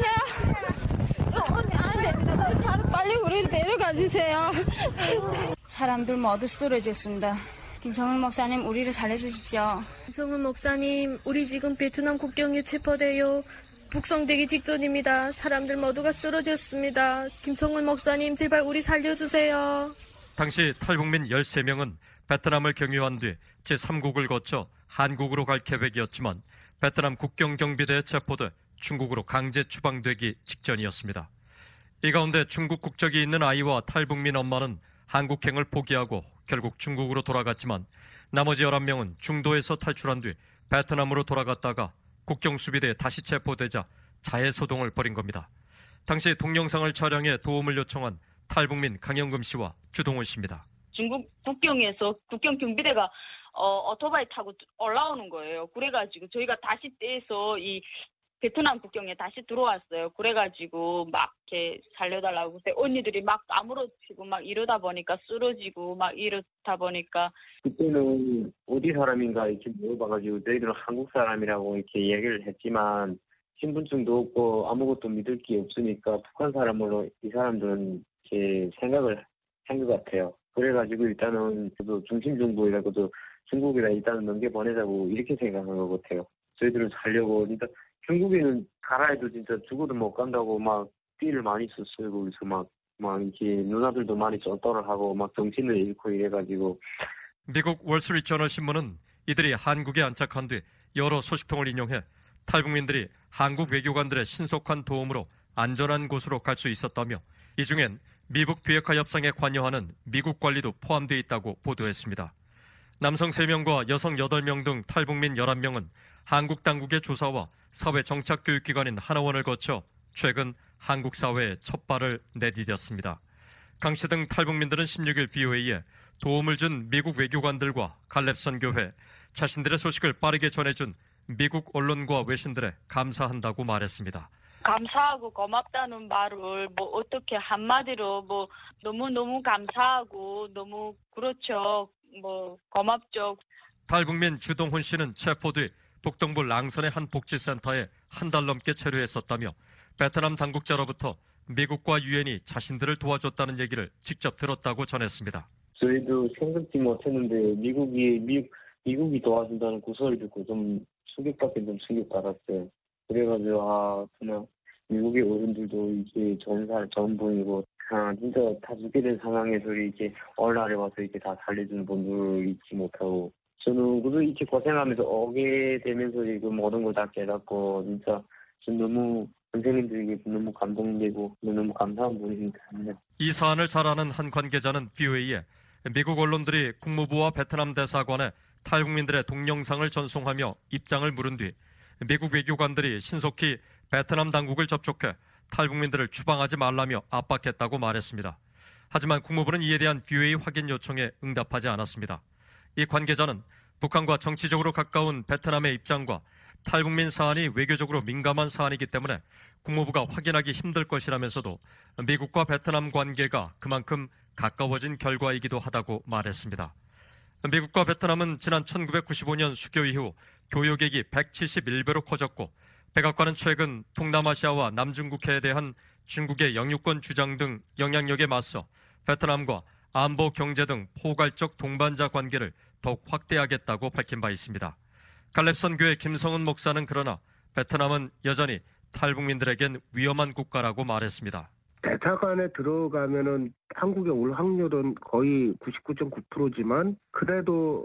여보세요? 빨리 우리 내려가 주세요. 사람들 모두 쓰러졌습니다. 김성훈 목사님, 우리를 살려주십시오. 김성훈 목사님, 우리 지금 베트남 국경에 체포돼요. 북송되기 직전입니다. 사람들 모두가 쓰러졌습니다. 김성훈 목사님, 제발 우리 살려주세요. 당시 탈북민 13명은 베트남을 경유한 뒤 제3국을 거쳐 한국으로 갈 계획이었지만 베트남 국경경비대에 체포돼 중국으로 강제 추방되기 직전이었습니다. 이 가운데 중국 국적이 있는 아이와 탈북민 엄마는 한국행을 포기하고 결국 중국으로 돌아갔지만 나머지 11명은 중도에서 탈출한 뒤 베트남으로 돌아갔다가 국경수비대에 다시 체포되자 자해소동을 벌인 겁니다. 당시 동영상을 촬영해 도움을 요청한 탈북민 강영금 씨와 주동훈 씨입니다. 중국 국경에서 국경경비대가 오토바이 타고 올라오는 거예요. 그래가지고 저희가 다시 떼서 이 베트남 국경에 다시 들어왔어요. 그래가지고 막 이렇게 살려달라고 그때 언니들이 막 아무렇지고 막 이러다 보니까 쓰러지고 막 이러다 보니까 그때는 어디 사람인가 이렇게 물어봐가지고 너희들은 한국 사람이라고 이렇게 얘기를 했지만 신분증도 없고 아무것도 믿을 게 없으니까 북한 사람으로 이 사람들은 이렇게 생각을 한 것 같아요. 그래가지고 일단은 중심 정부이라고도 중국에다 일단은 넘겨보내자고 이렇게 생각한 것 같아요. 저희들은 살려고 일단 중국에는 가라 해도 진짜 죽어도 못 간다고 막 띠를 많이 썼어요. 거기서 막 이렇게 누나들도 많이 쩔떨을 하고 막 정신을 잃고 이래가지고. 미국 월스트리트저널 신문은 이들이 한국에 안착한 뒤 여러 소식통을 인용해 탈북민들이 한국 외교관들의 신속한 도움으로 안전한 곳으로 갈 수 있었다며 이 중엔 미국 비핵화 협상에 관여하는 미국 관리도 포함되어 있다고 보도했습니다. 남성 3명과 여성 8명 등 탈북민 11명은 한국 당국의 조사와 사회 정착교육기관인 하나원을 거쳐 최근 한국 사회에 첫 발을 내디뎠습니다. 강 씨 등 탈북민들은 16일 BOA에 도움을 준 미국 외교관들과 갈렙선교회, 자신들의 소식을 빠르게 전해준 미국 언론과 외신들에 감사한다고 말했습니다. 감사하고 고맙다는 말을 뭐 어떻게 한마디로 뭐 너무너무 감사하고 너무 그렇죠. 뭐 고맙죠. 탈북민 주동훈 씨는 체포 뒤 북동부 랑선의 한 복지센터에 한 달 넘게 체류했었다며 베트남 당국자로부터 미국과 유엔이 자신들을 도와줬다는 얘기를 직접 들었다고 전했습니다. 저희도 생각지 못했는데 미국이 도와준다는 그 소리 듣고 좀 충격받았어요. 그래가지고 정말 미국의 어른들도 이게 좋은 분이고 진짜 다 죽게 된 상황에서 이렇게 얼라래 와서 이렇게 다 살려주는 분들 잊지 못하고 저는 그래도 이렇게 고생하면서 오게 되면서 지금 모든 걸 다 깨닫고 진짜 좀 너무 선생님들에게 너무 감동되고 너무 감사한 분입니다. 이 사안을 잘 아는 한 관계자는 BOA에 미국 언론들이 국무부와 베트남 대사관에 탈북민들의 동영상을 전송하며 입장을 물은 뒤 미국 외교관들이 신속히 베트남 당국을 접촉해 탈북민들을 추방하지 말라며 압박했다고 말했습니다. 하지만 국무부는 이에 대한 BOA 확인 요청에 응답하지 않았습니다. 이 관계자는 북한과 정치적으로 가까운 베트남의 입장과 탈북민 사안이 외교적으로 민감한 사안이기 때문에 국무부가 확인하기 힘들 것이라면서도 미국과 베트남 관계가 그만큼 가까워진 결과이기도 하다고 말했습니다. 미국과 베트남은 지난 1995년 수교 이후 교역액이 171배로 커졌고 백악관은 최근 동남아시아와 남중국해에 대한 중국의 영유권 주장 등 영향력에 맞서 베트남과 안보, 경제 등 포괄적 동반자 관계를 더욱 확대하겠다고 밝힌 바 있습니다. 갈렙선교회 김성은 목사는 그러나 베트남은 여전히 탈북민들에겐 위험한 국가라고 말했습니다. 대사관에 들어가면은 한국에 올 확률은 거의 99.9%지만 그래도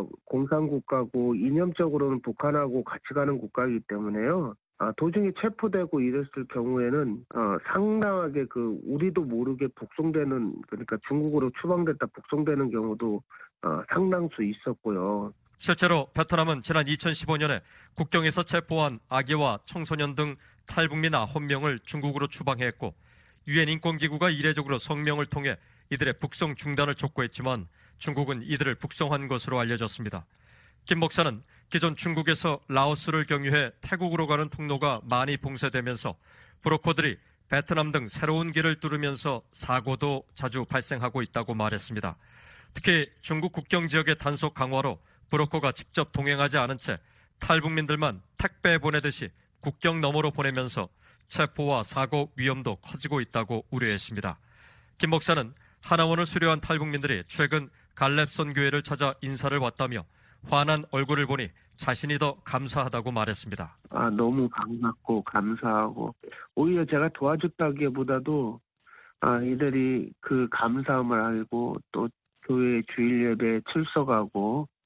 공산국가고 이념적으로는 북한하고 같이 가는 국가이기 때문에요. 도중에 체포되고 이랬을 경우에는 상당하게 우리도 모르게 북송되는 그러니까 중국으로 추방됐다 북송되는 경우도 상당수 있었고요. 실제로 베트남은 지난 2015년에 국경에서 체포한 아기와 청소년 등 탈북민 9명을 중국으로 추방했고 유엔 인권기구가 이례적으로 성명을 통해 이들의 북송 중단을 촉구했지만 중국은 이들을 북송한 것으로 알려졌습니다. 김 목사는 기존 중국에서 라오스를 경유해 태국으로 가는 통로가 많이 봉쇄되면서 브로커들이 베트남 등 새로운 길을 뚫으면서 사고도 자주 발생하고 있다고 말했습니다. 특히 중국 국경 지역의 단속 강화로 브로커가 직접 동행하지 않은 채 탈북민들만 택배 보내듯이 국경 너머로 보내면서 체포와 사고 위험도 커지고 있다고 우려했습니다. 김 목사는 하나원을 수료한 탈북민들이 최근 갈렙선교회를 찾아 인사를 왔다며 환한 얼굴을 보니 자신이 더 감사하다고 말했습니다. 너무 반갑고 감사하고 오히려 제가 도와줬다기보다도 이들이 그 감사함을 알고 또 교회 주일 예배에 출석하고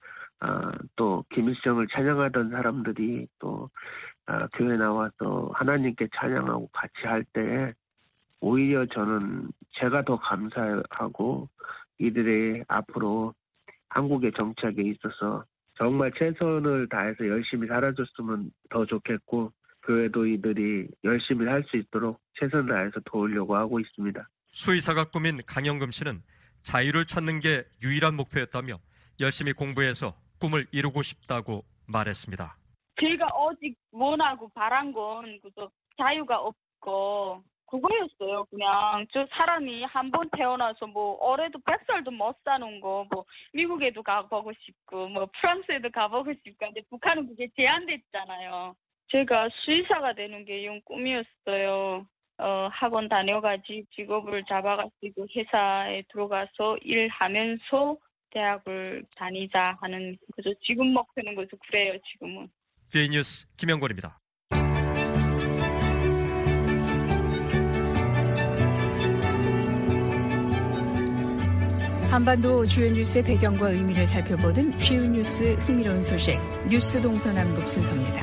또 김일성을 찬양하던 사람들이 또 교회 나와서 하나님께 찬양하고 같이 할 때 오히려 저는 제가 더 감사하고 이들의 앞으로 한국의 정착에 있어서 정말 최선을 다해서 열심히 살아줬으면 더 좋겠고 교회도 이들이 열심히 할 수 있도록 최선을 다해서 도우려고 하고 있습니다. 수의사가 꾸민 강영금 씨는 자유를 찾는 게 유일한 목표였다며 열심히 공부해서 꿈을 이루고 싶다고 말했습니다. 제가 오직 원하고 바란 건 그저 자유가 없고 그거였어요. 그냥 저 사람이 한 번 태어나서 뭐 올해도 100살도 못 사는 거 뭐 미국에도 가보고 싶고 뭐 프랑스에도 가보고 싶고 근데 북한은 그게 제한됐잖아요. 제가 수의사가 되는 게 꿈이었어요. 학원 다녀가지고 직업을 잡아가지고 회사에 들어가서 일하면서 대학을 다니자 하는 그저 지금 목표는 그래서 그래요. 지금은. BA 뉴스 김영권입니다. 한반도 주요 뉴스의 배경과 의미를 살펴보는 쉬운 뉴스 흥미로운 소식 뉴스 동서남북 순서입니다.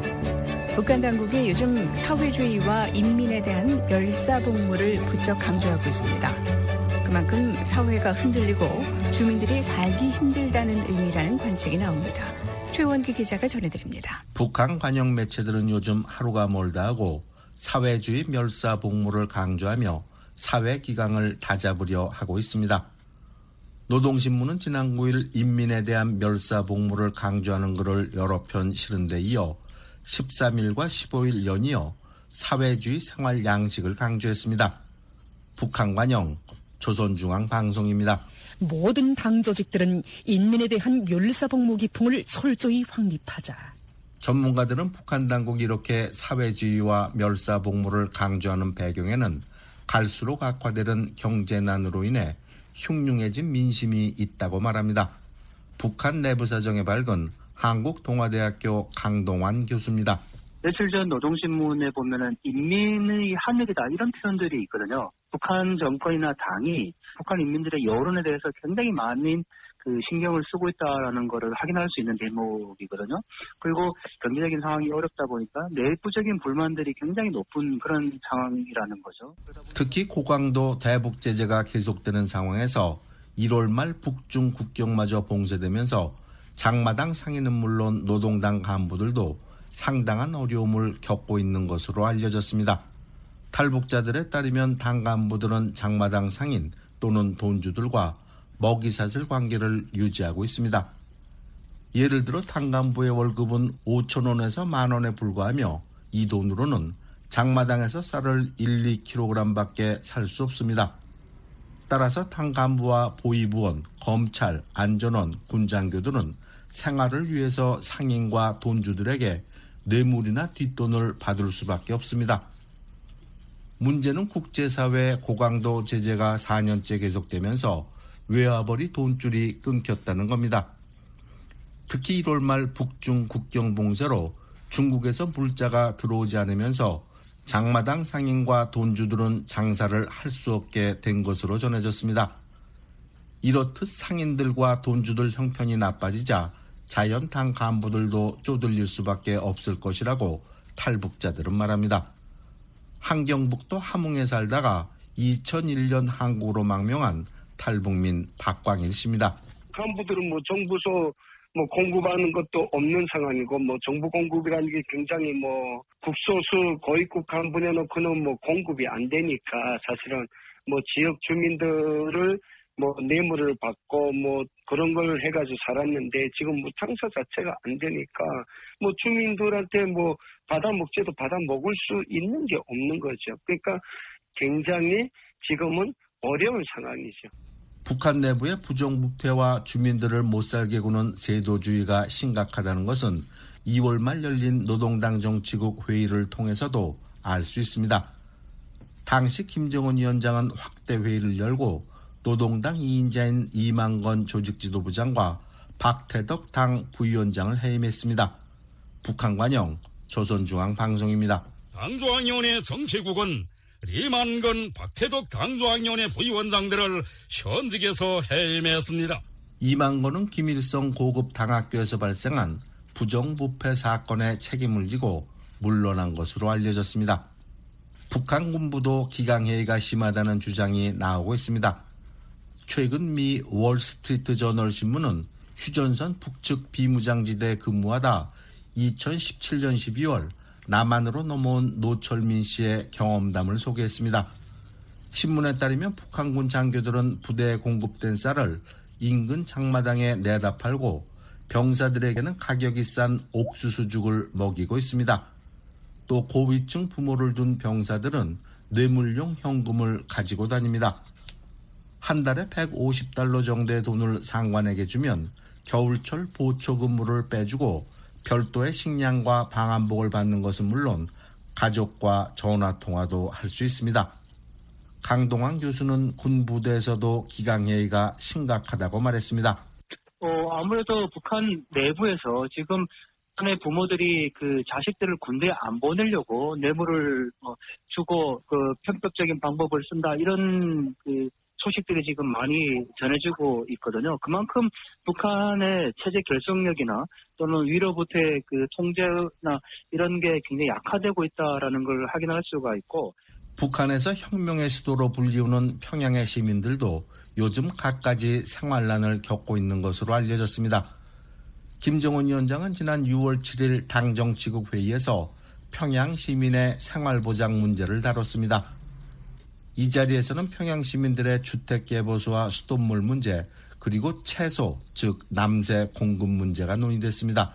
북한 당국이 요즘 사회주의와 인민에 대한 멸사복무를 부쩍 강조하고 있습니다. 그만큼 사회가 흔들리고 주민들이 살기 힘들다는 의미라는 관측이 나옵니다. 최원기 기자가 전해드립니다. 북한 관영 매체들은 요즘 하루가 멀다 하고 사회주의 멸사복무를 강조하며 사회기강을 다잡으려 하고 있습니다. 노동신문은 지난 9일 인민에 대한 멸사복무를 강조하는 글을 여러 편 실은 데 이어 13일과 15일 연이어 사회주의 생활 양식을 강조했습니다. 북한 관영 조선중앙방송입니다. 모든 당 조직들은 인민에 대한 멸사복무 기풍을 철저히 확립하자. 전문가들은 북한 당국이 이렇게 사회주의와 멸사복무를 강조하는 배경에는 갈수록 악화되는 경제난으로 인해 흉흉해진 민심이 있다고 말합니다. 북한 내부 사정에 밝은 한국동아대학교 강동환 교수입니다. 며칠 전 노동신문에 보면은 인민의 하늘이다 이런 표현들이 있거든요. 북한 정권이나 당이 북한 인민들의 여론에 대해서 굉장히 많은 신경을 쓰고 있다라는 것을 확인할 수 있는 대목이거든요. 그리고 경제적인 상황이 어렵다 보니까 내부적인 불만들이 굉장히 높은 그런 상황이라는 거죠. 특히 고강도 대북 제재가 계속되는 상황에서 1월 말 북중 국경마저 봉쇄되면서 장마당 상인은 물론 노동당 간부들도 상당한 어려움을 겪고 있는 것으로 알려졌습니다. 탈북자들에 따르면 당 간부들은 장마당 상인 또는 돈주들과 먹이사슬 관계를 유지하고 있습니다. 예를 들어 당 간부의 월급은 5,000원에서 10,000원에 불과하며 이 돈으로는 장마당에서 쌀을 1-2kg밖에 살 수 없습니다. 따라서 당 간부와 보위부원, 검찰, 안전원, 군장교들은 생활을 위해서 상인과 돈주들에게 뇌물이나 뒷돈을 받을 수밖에 없습니다. 문제는 국제사회 고강도 제재가 4년째 계속되면서 외화벌이 돈줄이 끊겼다는 겁니다. 특히 1월 말 북중 국경 봉쇄로 중국에서 물자가 들어오지 않으면서 장마당 상인과 돈주들은 장사를 할 수 없게 된 것으로 전해졌습니다. 이렇듯 상인들과 돈주들 형편이 나빠지자 자연당 간부들도 쪼들릴 수밖에 없을 것이라고 탈북자들은 말합니다. 한경북도 함흥에 살다가 2001년 한국으로 망명한 탈북민 박광일 씨입니다. 간부들은 정부서 공급하는 것도 없는 상황이고 정부 공급이라는 게 굉장히 국소수 고위급 간부 내놓고는 공급이 안 되니까 사실은 지역 주민들을 뇌물을 받고 그런 걸 해가지고 살았는데 지금 장사 자체가 안 되니까 주민들한테 받아 먹지도 받아 먹을 수 있는 게 없는 거죠. 그러니까 굉장히 지금은 어려운 상황이죠. 북한 내부의 부정부패와 주민들을 못살게 구는 세도주의가 심각하다는 것은 2월 말 열린 노동당 정치국 회의를 통해서도 알 수 있습니다. 당시 김정은 위원장은 확대 회의를 열고 노동당 2인자인 이만건 조직지도부장과 박태덕 당 부위원장을 해임했습니다. 북한 관영 조선중앙방송입니다. 당중앙위원회 정치국은 이만건, 박태덕 당중앙위원회 부위원장들을 현직에서 해임했습니다. 이만건은 김일성 고급 당학교에서 발생한 부정부패 사건의 책임을 지고 물러난 것으로 알려졌습니다. 북한 군부도 기강회의가 심하다는 주장이 나오고 있습니다. 최근 미 월스트리트 저널 신문은 휴전선 북측 비무장지대에 근무하다 2017년 12월 남한으로 넘어온 노철민 씨의 경험담을 소개했습니다. 신문에 따르면 북한군 장교들은 부대에 공급된 쌀을 인근 장마당에 내다 팔고 병사들에게는 가격이 싼 옥수수죽을 먹이고 있습니다. 또 고위층 부모를 둔 병사들은 뇌물용 현금을 가지고 다닙니다. 한 달에 150달러 정도의 돈을 상관에게 주면 겨울철 보초 근무를 빼주고 별도의 식량과 방한복을 받는 것은 물론 가족과 전화통화도 할 수 있습니다. 강동환 교수는 군부대에서도 기강회의가 심각하다고 말했습니다. 아무래도 북한 내부에서 지금 북한의 부모들이 그 자식들을 군대에 안 보내려고 뇌물을 주고 그 편법적인 방법을 쓴다 이런 그 소식들이 지금 많이 전해지고 있거든요. 그만큼 북한의 체제 결속력이나 또는 위로부터의 그 통제나 이런 게 굉장히 약화되고 있다라는 걸 확인할 수가 있고, 북한에서 혁명의 수도로 불리우는 평양의 시민들도 요즘 갖가지 생활난을 겪고 있는 것으로 알려졌습니다. 김정은 위원장은 지난 6월 7일 당정치국 회의에서 평양 시민의 생활보장 문제를 다뤘습니다. 이 자리에서는 평양 시민들의 주택개보수와 수돗물 문제, 그리고 채소, 즉 남새 공급 문제가 논의됐습니다.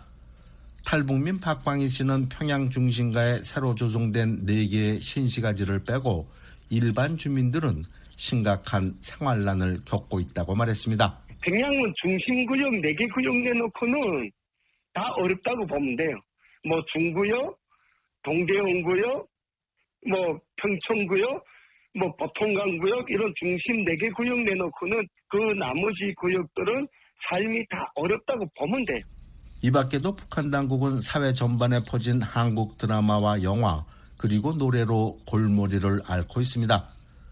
탈북민 박광일 씨는 평양 중심가에 새로 조성된 4개의 신시가지를 빼고 일반 주민들은 심각한 생활난을 겪고 있다고 말했습니다. 평양은 중심구역 4개 구역 내놓고는 다 어렵다고 보면 돼요. 뭐 중구역, 동대원구역, 뭐 평촌구역, 뭐 보통강구역 이런 중심 4개 구역 내놓고는 그 나머지 구역들은 삶이 다 어렵다고 보면 돼요. 이 밖에도 북한 당국은 사회 전반에 퍼진 한국 드라마와 영화 그리고 노래로 골머리를 앓고 있습니다.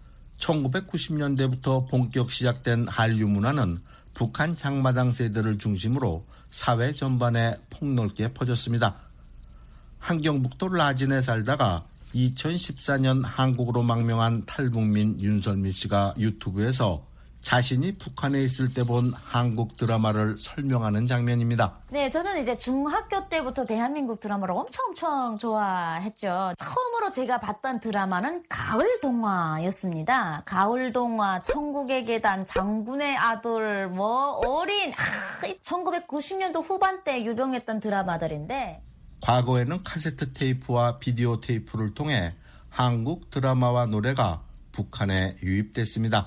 1990년대부터 본격 시작된 한류 문화는 북한 장마당 세대를 중심으로 사회 전반에 폭넓게 퍼졌습니다. 함경북도 라진에 살다가 2014년 한국으로 망명한 탈북민 윤설미 씨가 유튜브에서 자신이 북한에 있을 때 본 한국 드라마를 설명하는 장면입니다. 네, 저는 이제 중학교 때부터 대한민국 드라마를 엄청 좋아했죠. 처음으로 제가 봤던 드라마는 가을동화였습니다. 가을동화, 천국의 계단, 장군의 아들, 어린, 1990년도 후반때 유명했던 드라마들인데, 과거에는 카세트 테이프와 비디오 테이프를 통해 한국 드라마와 노래가 북한에 유입됐습니다.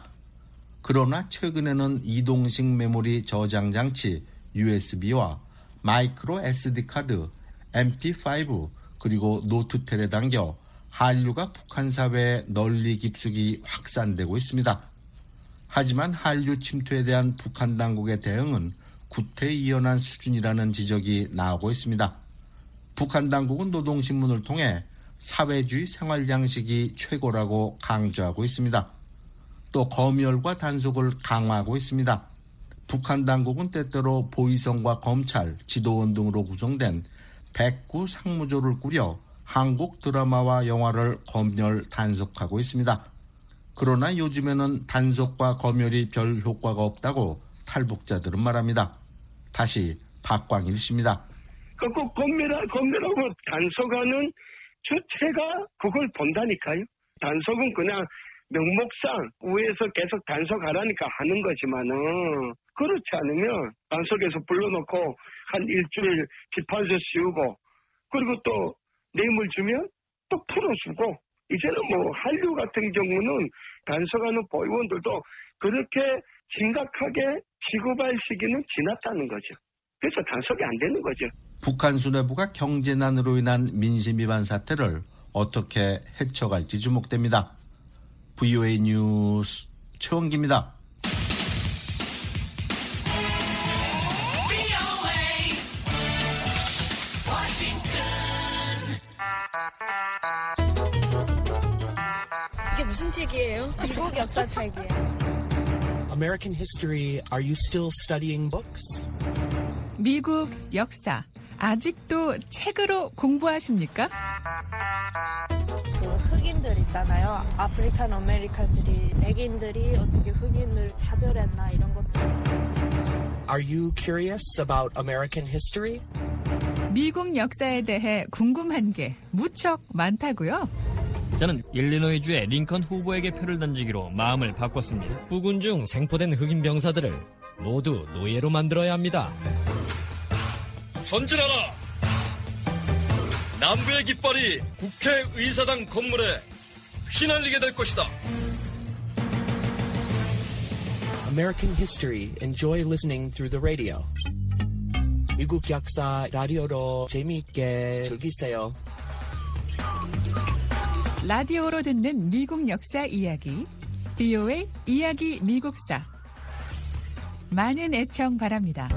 그러나 최근에는 이동식 메모리 저장 장치 USB와 마이크로 SD카드, MP5 그리고 노트텔에 담겨 한류가 북한 사회에 널리 깊숙이 확산되고 있습니다. 하지만 한류 침투에 대한 북한 당국의 대응은 구태의연한 수준이라는 지적이 나오고 있습니다. 북한 당국은 노동신문을 통해 사회주의 생활 양식이 최고라고 강조하고 있습니다. 또 검열과 단속을 강화하고 있습니다. 북한 당국은 때때로 보위성과 검찰, 지도원 등으로 구성된 109 상무조를 꾸려 한국 드라마와 영화를 검열, 단속하고 있습니다. 그러나 요즘에는 단속과 검열이 별 효과가 없다고 탈북자들은 말합니다. 다시 박광일 씨입니다. 그 검열하고 단속하는 주체가 그걸 본다니까요. 단속은 그냥 명목상 위에서 계속 단속하라니까 하는 거지만은 그렇지 않으면 단속에서 불러놓고 한 일주일 비판서 씌우고 그리고 또 뇌물 주면 또 풀어주고 이제는 뭐 한류 같은 경우는 단속하는 보위원들도 그렇게 심각하게 취급할 시기는 지났다는 거죠. 그래서 단속이 안 되는 거죠. 북한 수뇌부가 경제난으로 인한 민심 위반 사태를 어떻게 헤쳐갈지 주목됩니다. VOA 뉴스 최원기입니다. 이게 무슨 책이에요? 미국 역사 책이에요. American history, are you still studying books? 미국 역사, 아직도 책으로 공부하십니까? 그 흑인들 있잖아요. 아프리칸 아메리칸들이, 백인들이 어떻게 흑인을 차별했나 이런 것도. Are you curious about American history? 미국 역사에 대해 궁금한 게 무척 많다고요? 저는 일리노이주의 링컨 후보에게 표를 던지기로 마음을 바꿨습니다. 부군 중 생포된 흑인 병사들을 모두 노예로 만들어야 합니다. 전진하라! 남부의 깃발이 국회의사당 건물에 휘날리게 될 것이다. American history, enjoy listening through the radio. 미국 역사 라디오로 재미있게 즐기세요. 라디오로 듣는 미국 역사 이야기, VOA 이야기 미국사. 많은 애청 바랍니다.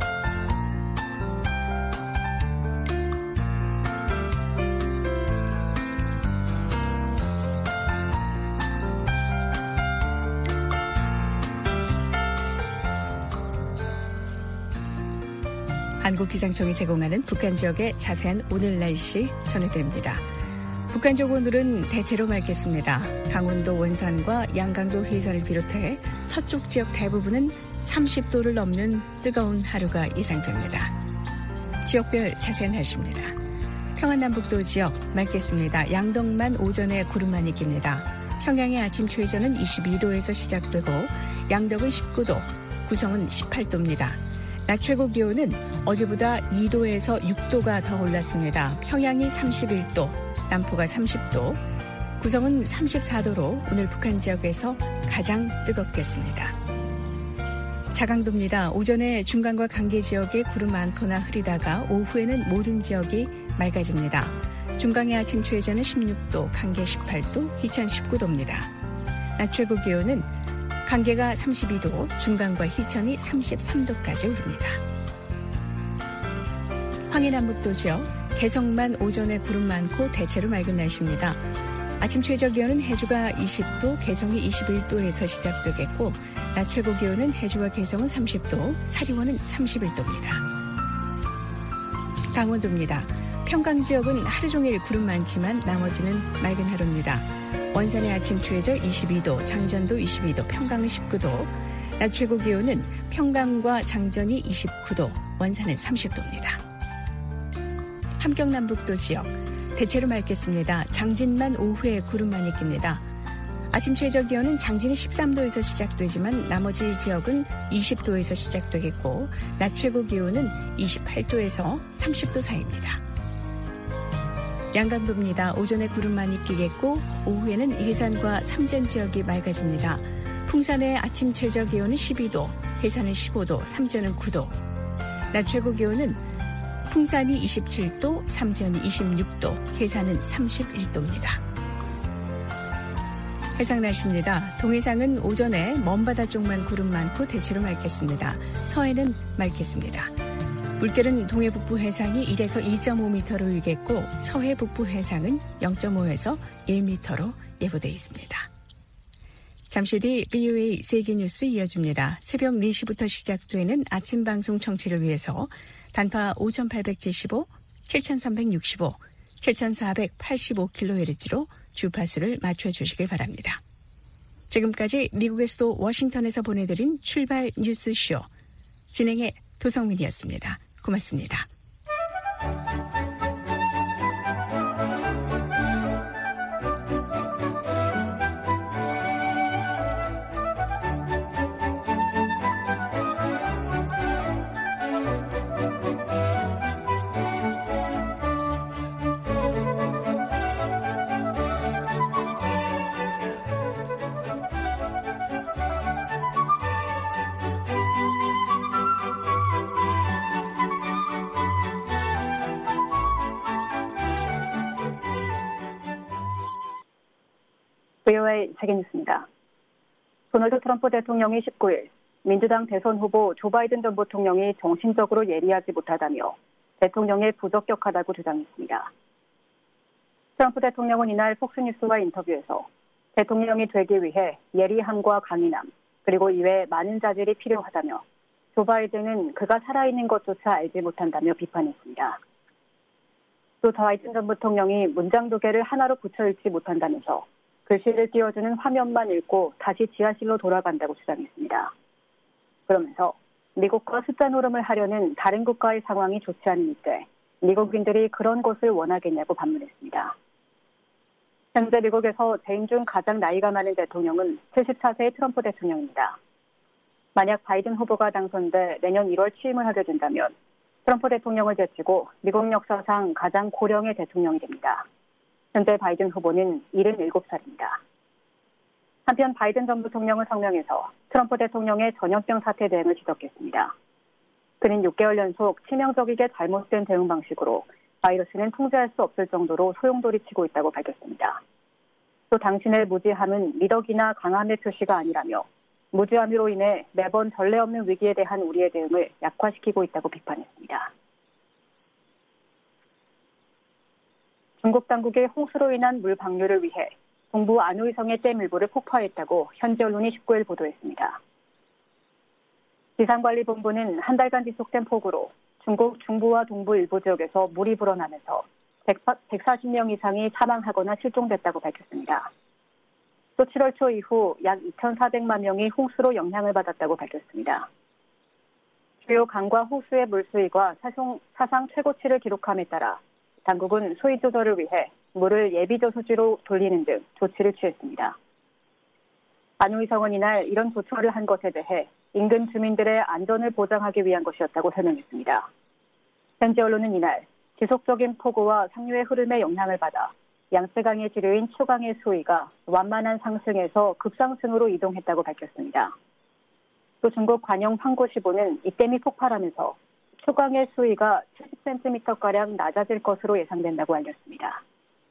한국기상청이 제공하는 북한 지역의 자세한 오늘 날씨 전해드립니다. 북한 지역 오늘은 대체로 맑겠습니다. 강원도 원산과 양강도 해전을 비롯해 서쪽 지역 대부분은 30도를 넘는 뜨거운 하루가 예상됩니다. 지역별 자세한 날씨입니다. 평안남북도 지역 맑겠습니다. 양덕만 오전에 구름만이 낍니다. 평양의 아침 최저는 22도에서 시작되고 양덕은 19도, 구성은 18도입니다. 낮 최고 기온은 어제보다 2도에서 6도가 더 올랐습니다. 평양이 31도, 남포가 30도, 구성은 34도로 오늘 북한 지역에서 가장 뜨겁겠습니다. 자강도입니다. 오전에 중간과 강계 지역에 구름 많거나 흐리다가 오후에는 모든 지역이 맑아집니다. 중강의 아침 최저는 16도, 강계 18도, 희천 19도입니다. 낮 최고 기온은 강계가 32도, 중강과 희천이 33도까지 오릅니다. 황해남북도 지역, 개성만 오전에 구름 많고 대체로 맑은 날씨입니다. 아침 최저 기온은 해주가 20도, 개성이 21도에서 시작되겠고 낮 최고 기온은 해주와 개성은 30도, 사리원은 31도입니다. 강원도입니다. 평강 지역은 하루 종일 구름 많지만 나머지는 맑은 하루입니다. 원산의 아침 최저 22도, 장전도 22도, 평강은 19도, 낮 최고 기온은 평강과 장전이 29도, 원산은 30도입니다. 함경남북도 지역, 대체로 맑겠습니다. 장진만 오후에 구름만이 낍니다. 아침 최저 기온은 장진이 13도에서 시작되지만 나머지 지역은 20도에서 시작되겠고 낮 최고 기온은 28도에서 30도 사이입니다. 양강도입니다. 오전에 구름 많이 끼겠고 오후에는 해산과 삼전 지역이 맑아집니다. 풍산의 아침 최저 기온은 12도, 해산은 15도, 삼전은 9도. 낮 최고 기온은 풍산이 27도, 삼전이 26도, 해산은 31도입니다. 해상 날씨입니다. 동해상은 오전에 먼바다 쪽만 구름 많고 대체로 맑겠습니다. 서해는 맑겠습니다. 물결은 동해 북부 해상이 1에서 2.5m로 일겠고 서해 북부 해상은 0.5에서 1m로 예보되어 있습니다. 잠시 뒤 VOA 세계뉴스 이어집니다. 새벽 4시부터 시작되는 아침 방송 청취를 위해서 단파 5875, 7365, 7485kHz로 주파수를 맞춰주시길 바랍니다. 지금까지 미국의 수도 워싱턴에서 보내드린 출발 뉴스쇼 진행의 도성민이었습니다. 고맙습니다. VOA 세계뉴스입니다. 도널드 트럼프 대통령이 19일 민주당 대선 후보 조 바이든 전 부통령이 정신적으로 예리하지 못하다며 대통령에 부적격하다고 주장했습니다. 트럼프 대통령은 이날 폭스뉴스와 인터뷰에서 대통령이 되기 위해 예리함과 강인함, 그리고 이외에 많은 자질이 필요하다며 조 바이든은 그가 살아있는 것조차 알지 못한다며 비판했습니다. 또 바이든 전 부통령이 문장 2개를 하나로 붙여 읽지 못한다면서 글씨를 띄워주는 화면만 읽고 다시 지하실로 돌아간다고 주장했습니다. 그러면서 미국과 숫자 노름을 하려는 다른 국가의 상황이 좋지 않은 이때 미국인들이 그런 것을 원하겠냐고 반문했습니다. 현재 미국에서 재임 중 가장 나이가 많은 대통령은 74세의 트럼프 대통령입니다. 만약 바이든 후보가 당선돼 내년 1월 취임을 하게 된다면 트럼프 대통령을 제치고 미국 역사상 가장 고령의 대통령이 됩니다. 현재 바이든 후보는 77살입니다. 한편 바이든 전 부통령은 성명에서 트럼프 대통령의 전염병 사태 대응을 지적했습니다. 그는 6개월 연속 치명적이게 잘못된 대응 방식으로 바이러스는 통제할 수 없을 정도로 소용돌이치고 있다고 밝혔습니다. 또 당신의 무지함은 미덕이나 강함의 표시가 아니라며 무지함으로 인해 매번 전례 없는 위기에 대한 우리의 대응을 약화시키고 있다고 비판했습니다. 중국 당국이 홍수로 인한 물 방류를 위해 동부 안후이성의 댐 일부를 폭파했다고 현지 언론이 19일 보도했습니다. 지상관리본부는 한 달간 지속된 폭우로 중국 중부와 동부 일부 지역에서 물이 불어나면서 140명 이상이 사망하거나 실종됐다고 밝혔습니다. 또 7월 초 이후 약 2,400만 명이 홍수로 영향을 받았다고 밝혔습니다. 주요 강과 호수의 물수위가 사상 최고치를 기록함에 따라 당국은 수위 조절을 위해 물을 예비저수지로 돌리는 등 조치를 취했습니다. 안후이성은 이날 이런 조처를 한 것에 대해 인근 주민들의 안전을 보장하기 위한 것이었다고 설명했습니다. 현지 언론은 이날 지속적인 폭우와 상류의 흐름에 영향을 받아 양쯔강의 지류인 초강의 수위가 완만한 상승에서 급상승으로 이동했다고 밝혔습니다. 또 중국 관영 황구시보는 이 댐이 폭발하면서 초강의 수위가 70cm가량 낮아질 것으로 예상된다고 알렸습니다.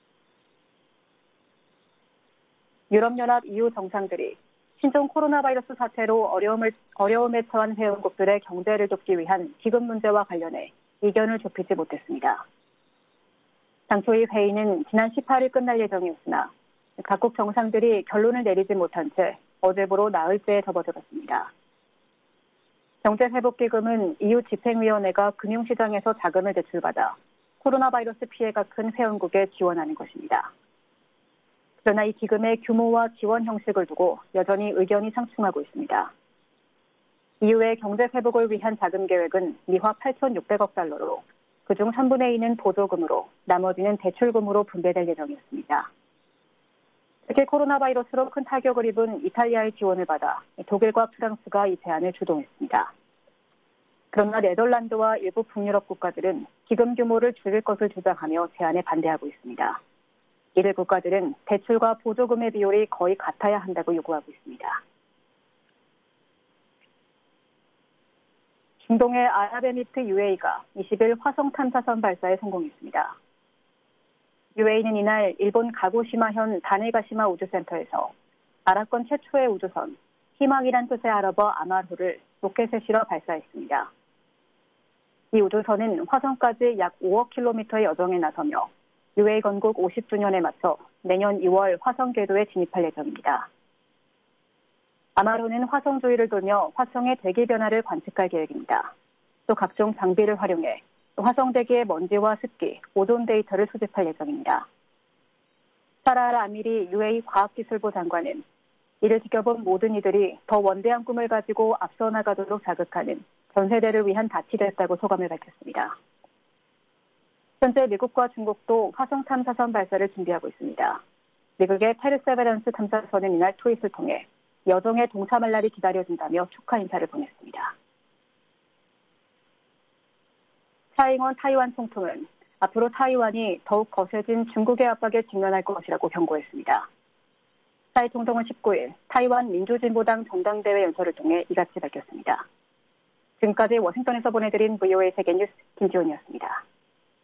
유럽연합 EU 정상들이 신종 코로나 바이러스 사태로 어려움에 처한 회원국들의 경제를 돕기 위한 기금 문제와 관련해 의견을 좁히지 못했습니다. 당초 이 회의는 지난 18일 끝날 예정이었으나 각국 정상들이 결론을 내리지 못한 채 어제부로 나흘째에 접어들었습니다. 경제회복기금은 EU 집행위원회가 금융시장에서 자금을 대출받아 코로나 바이러스 피해가 큰 회원국에 지원하는 것입니다. 그러나 이 기금의 규모와 지원 형식을 두고 여전히 의견이 상충하고 있습니다. EU의 경제회복을 위한 자금 계획은 미화 8,600억 달러로 그중 3분의 2는 보조금으로 나머지는 대출금으로 분배될 예정이었습니다. 특히 코로나 바이러스로 큰 타격을 입은 이탈리아의 지원을 받아 독일과 프랑스가 이 제안을 주동했습니다. 그러나 네덜란드와 일부 북유럽 국가들은 기금 규모를 줄일 것을 주장하며 제안에 반대하고 있습니다. 이들 국가들은 대출과 보조금의 비율이 거의 같아야 한다고 요구하고 있습니다. 중동의 아랍에미리트 UAE가 20일 화성 탐사선 발사에 성공했습니다. UAE는 이날 일본 가고시마현 다네가시마 우주센터에서 아랍권 최초의 우주선 희망이란 뜻의 아랍어 아마르를 로켓에 실어 발사했습니다. 이 우주선은 화성까지 약 5억 킬로미터의 여정에 나서며 UAE 건국 50주년에 맞춰 내년 2월 화성 궤도에 진입할 예정입니다. 아마르는 화성 주위를 돌며 화성의 대기 변화를 관측할 계획입니다. 또 각종 장비를 활용해 화성 대기의 먼지와 습기, 오존 데이터를 수집할 예정입니다. 사라 알 아미리 UAE 과학기술부 장관은 이를 지켜본 모든 이들이 더 원대한 꿈을 가지고 앞서 나가도록 자극하는 전 세대를 위한 닻이 됐다고 소감을 밝혔습니다. 현재 미국과 중국도 화성 탐사선 발사를 준비하고 있습니다. 미국의 페르세베란스 탐사선은 이날 트윗을 통해 여정에 동참할 날이 기다려진다며 축하 인사를 보냈습니다. 차이잉원 타이완 총통은 앞으로 타이완이 더욱 거세진 중국의 압박에 직면할 것이라고 경고했습니다. 차이 총통은 19일 타이완 민주진보당 전당대회 연설을 통해 이같이 밝혔습니다. 지금까지 워싱턴에서 보내드린 VOA 세계뉴스 김지훈이었습니다.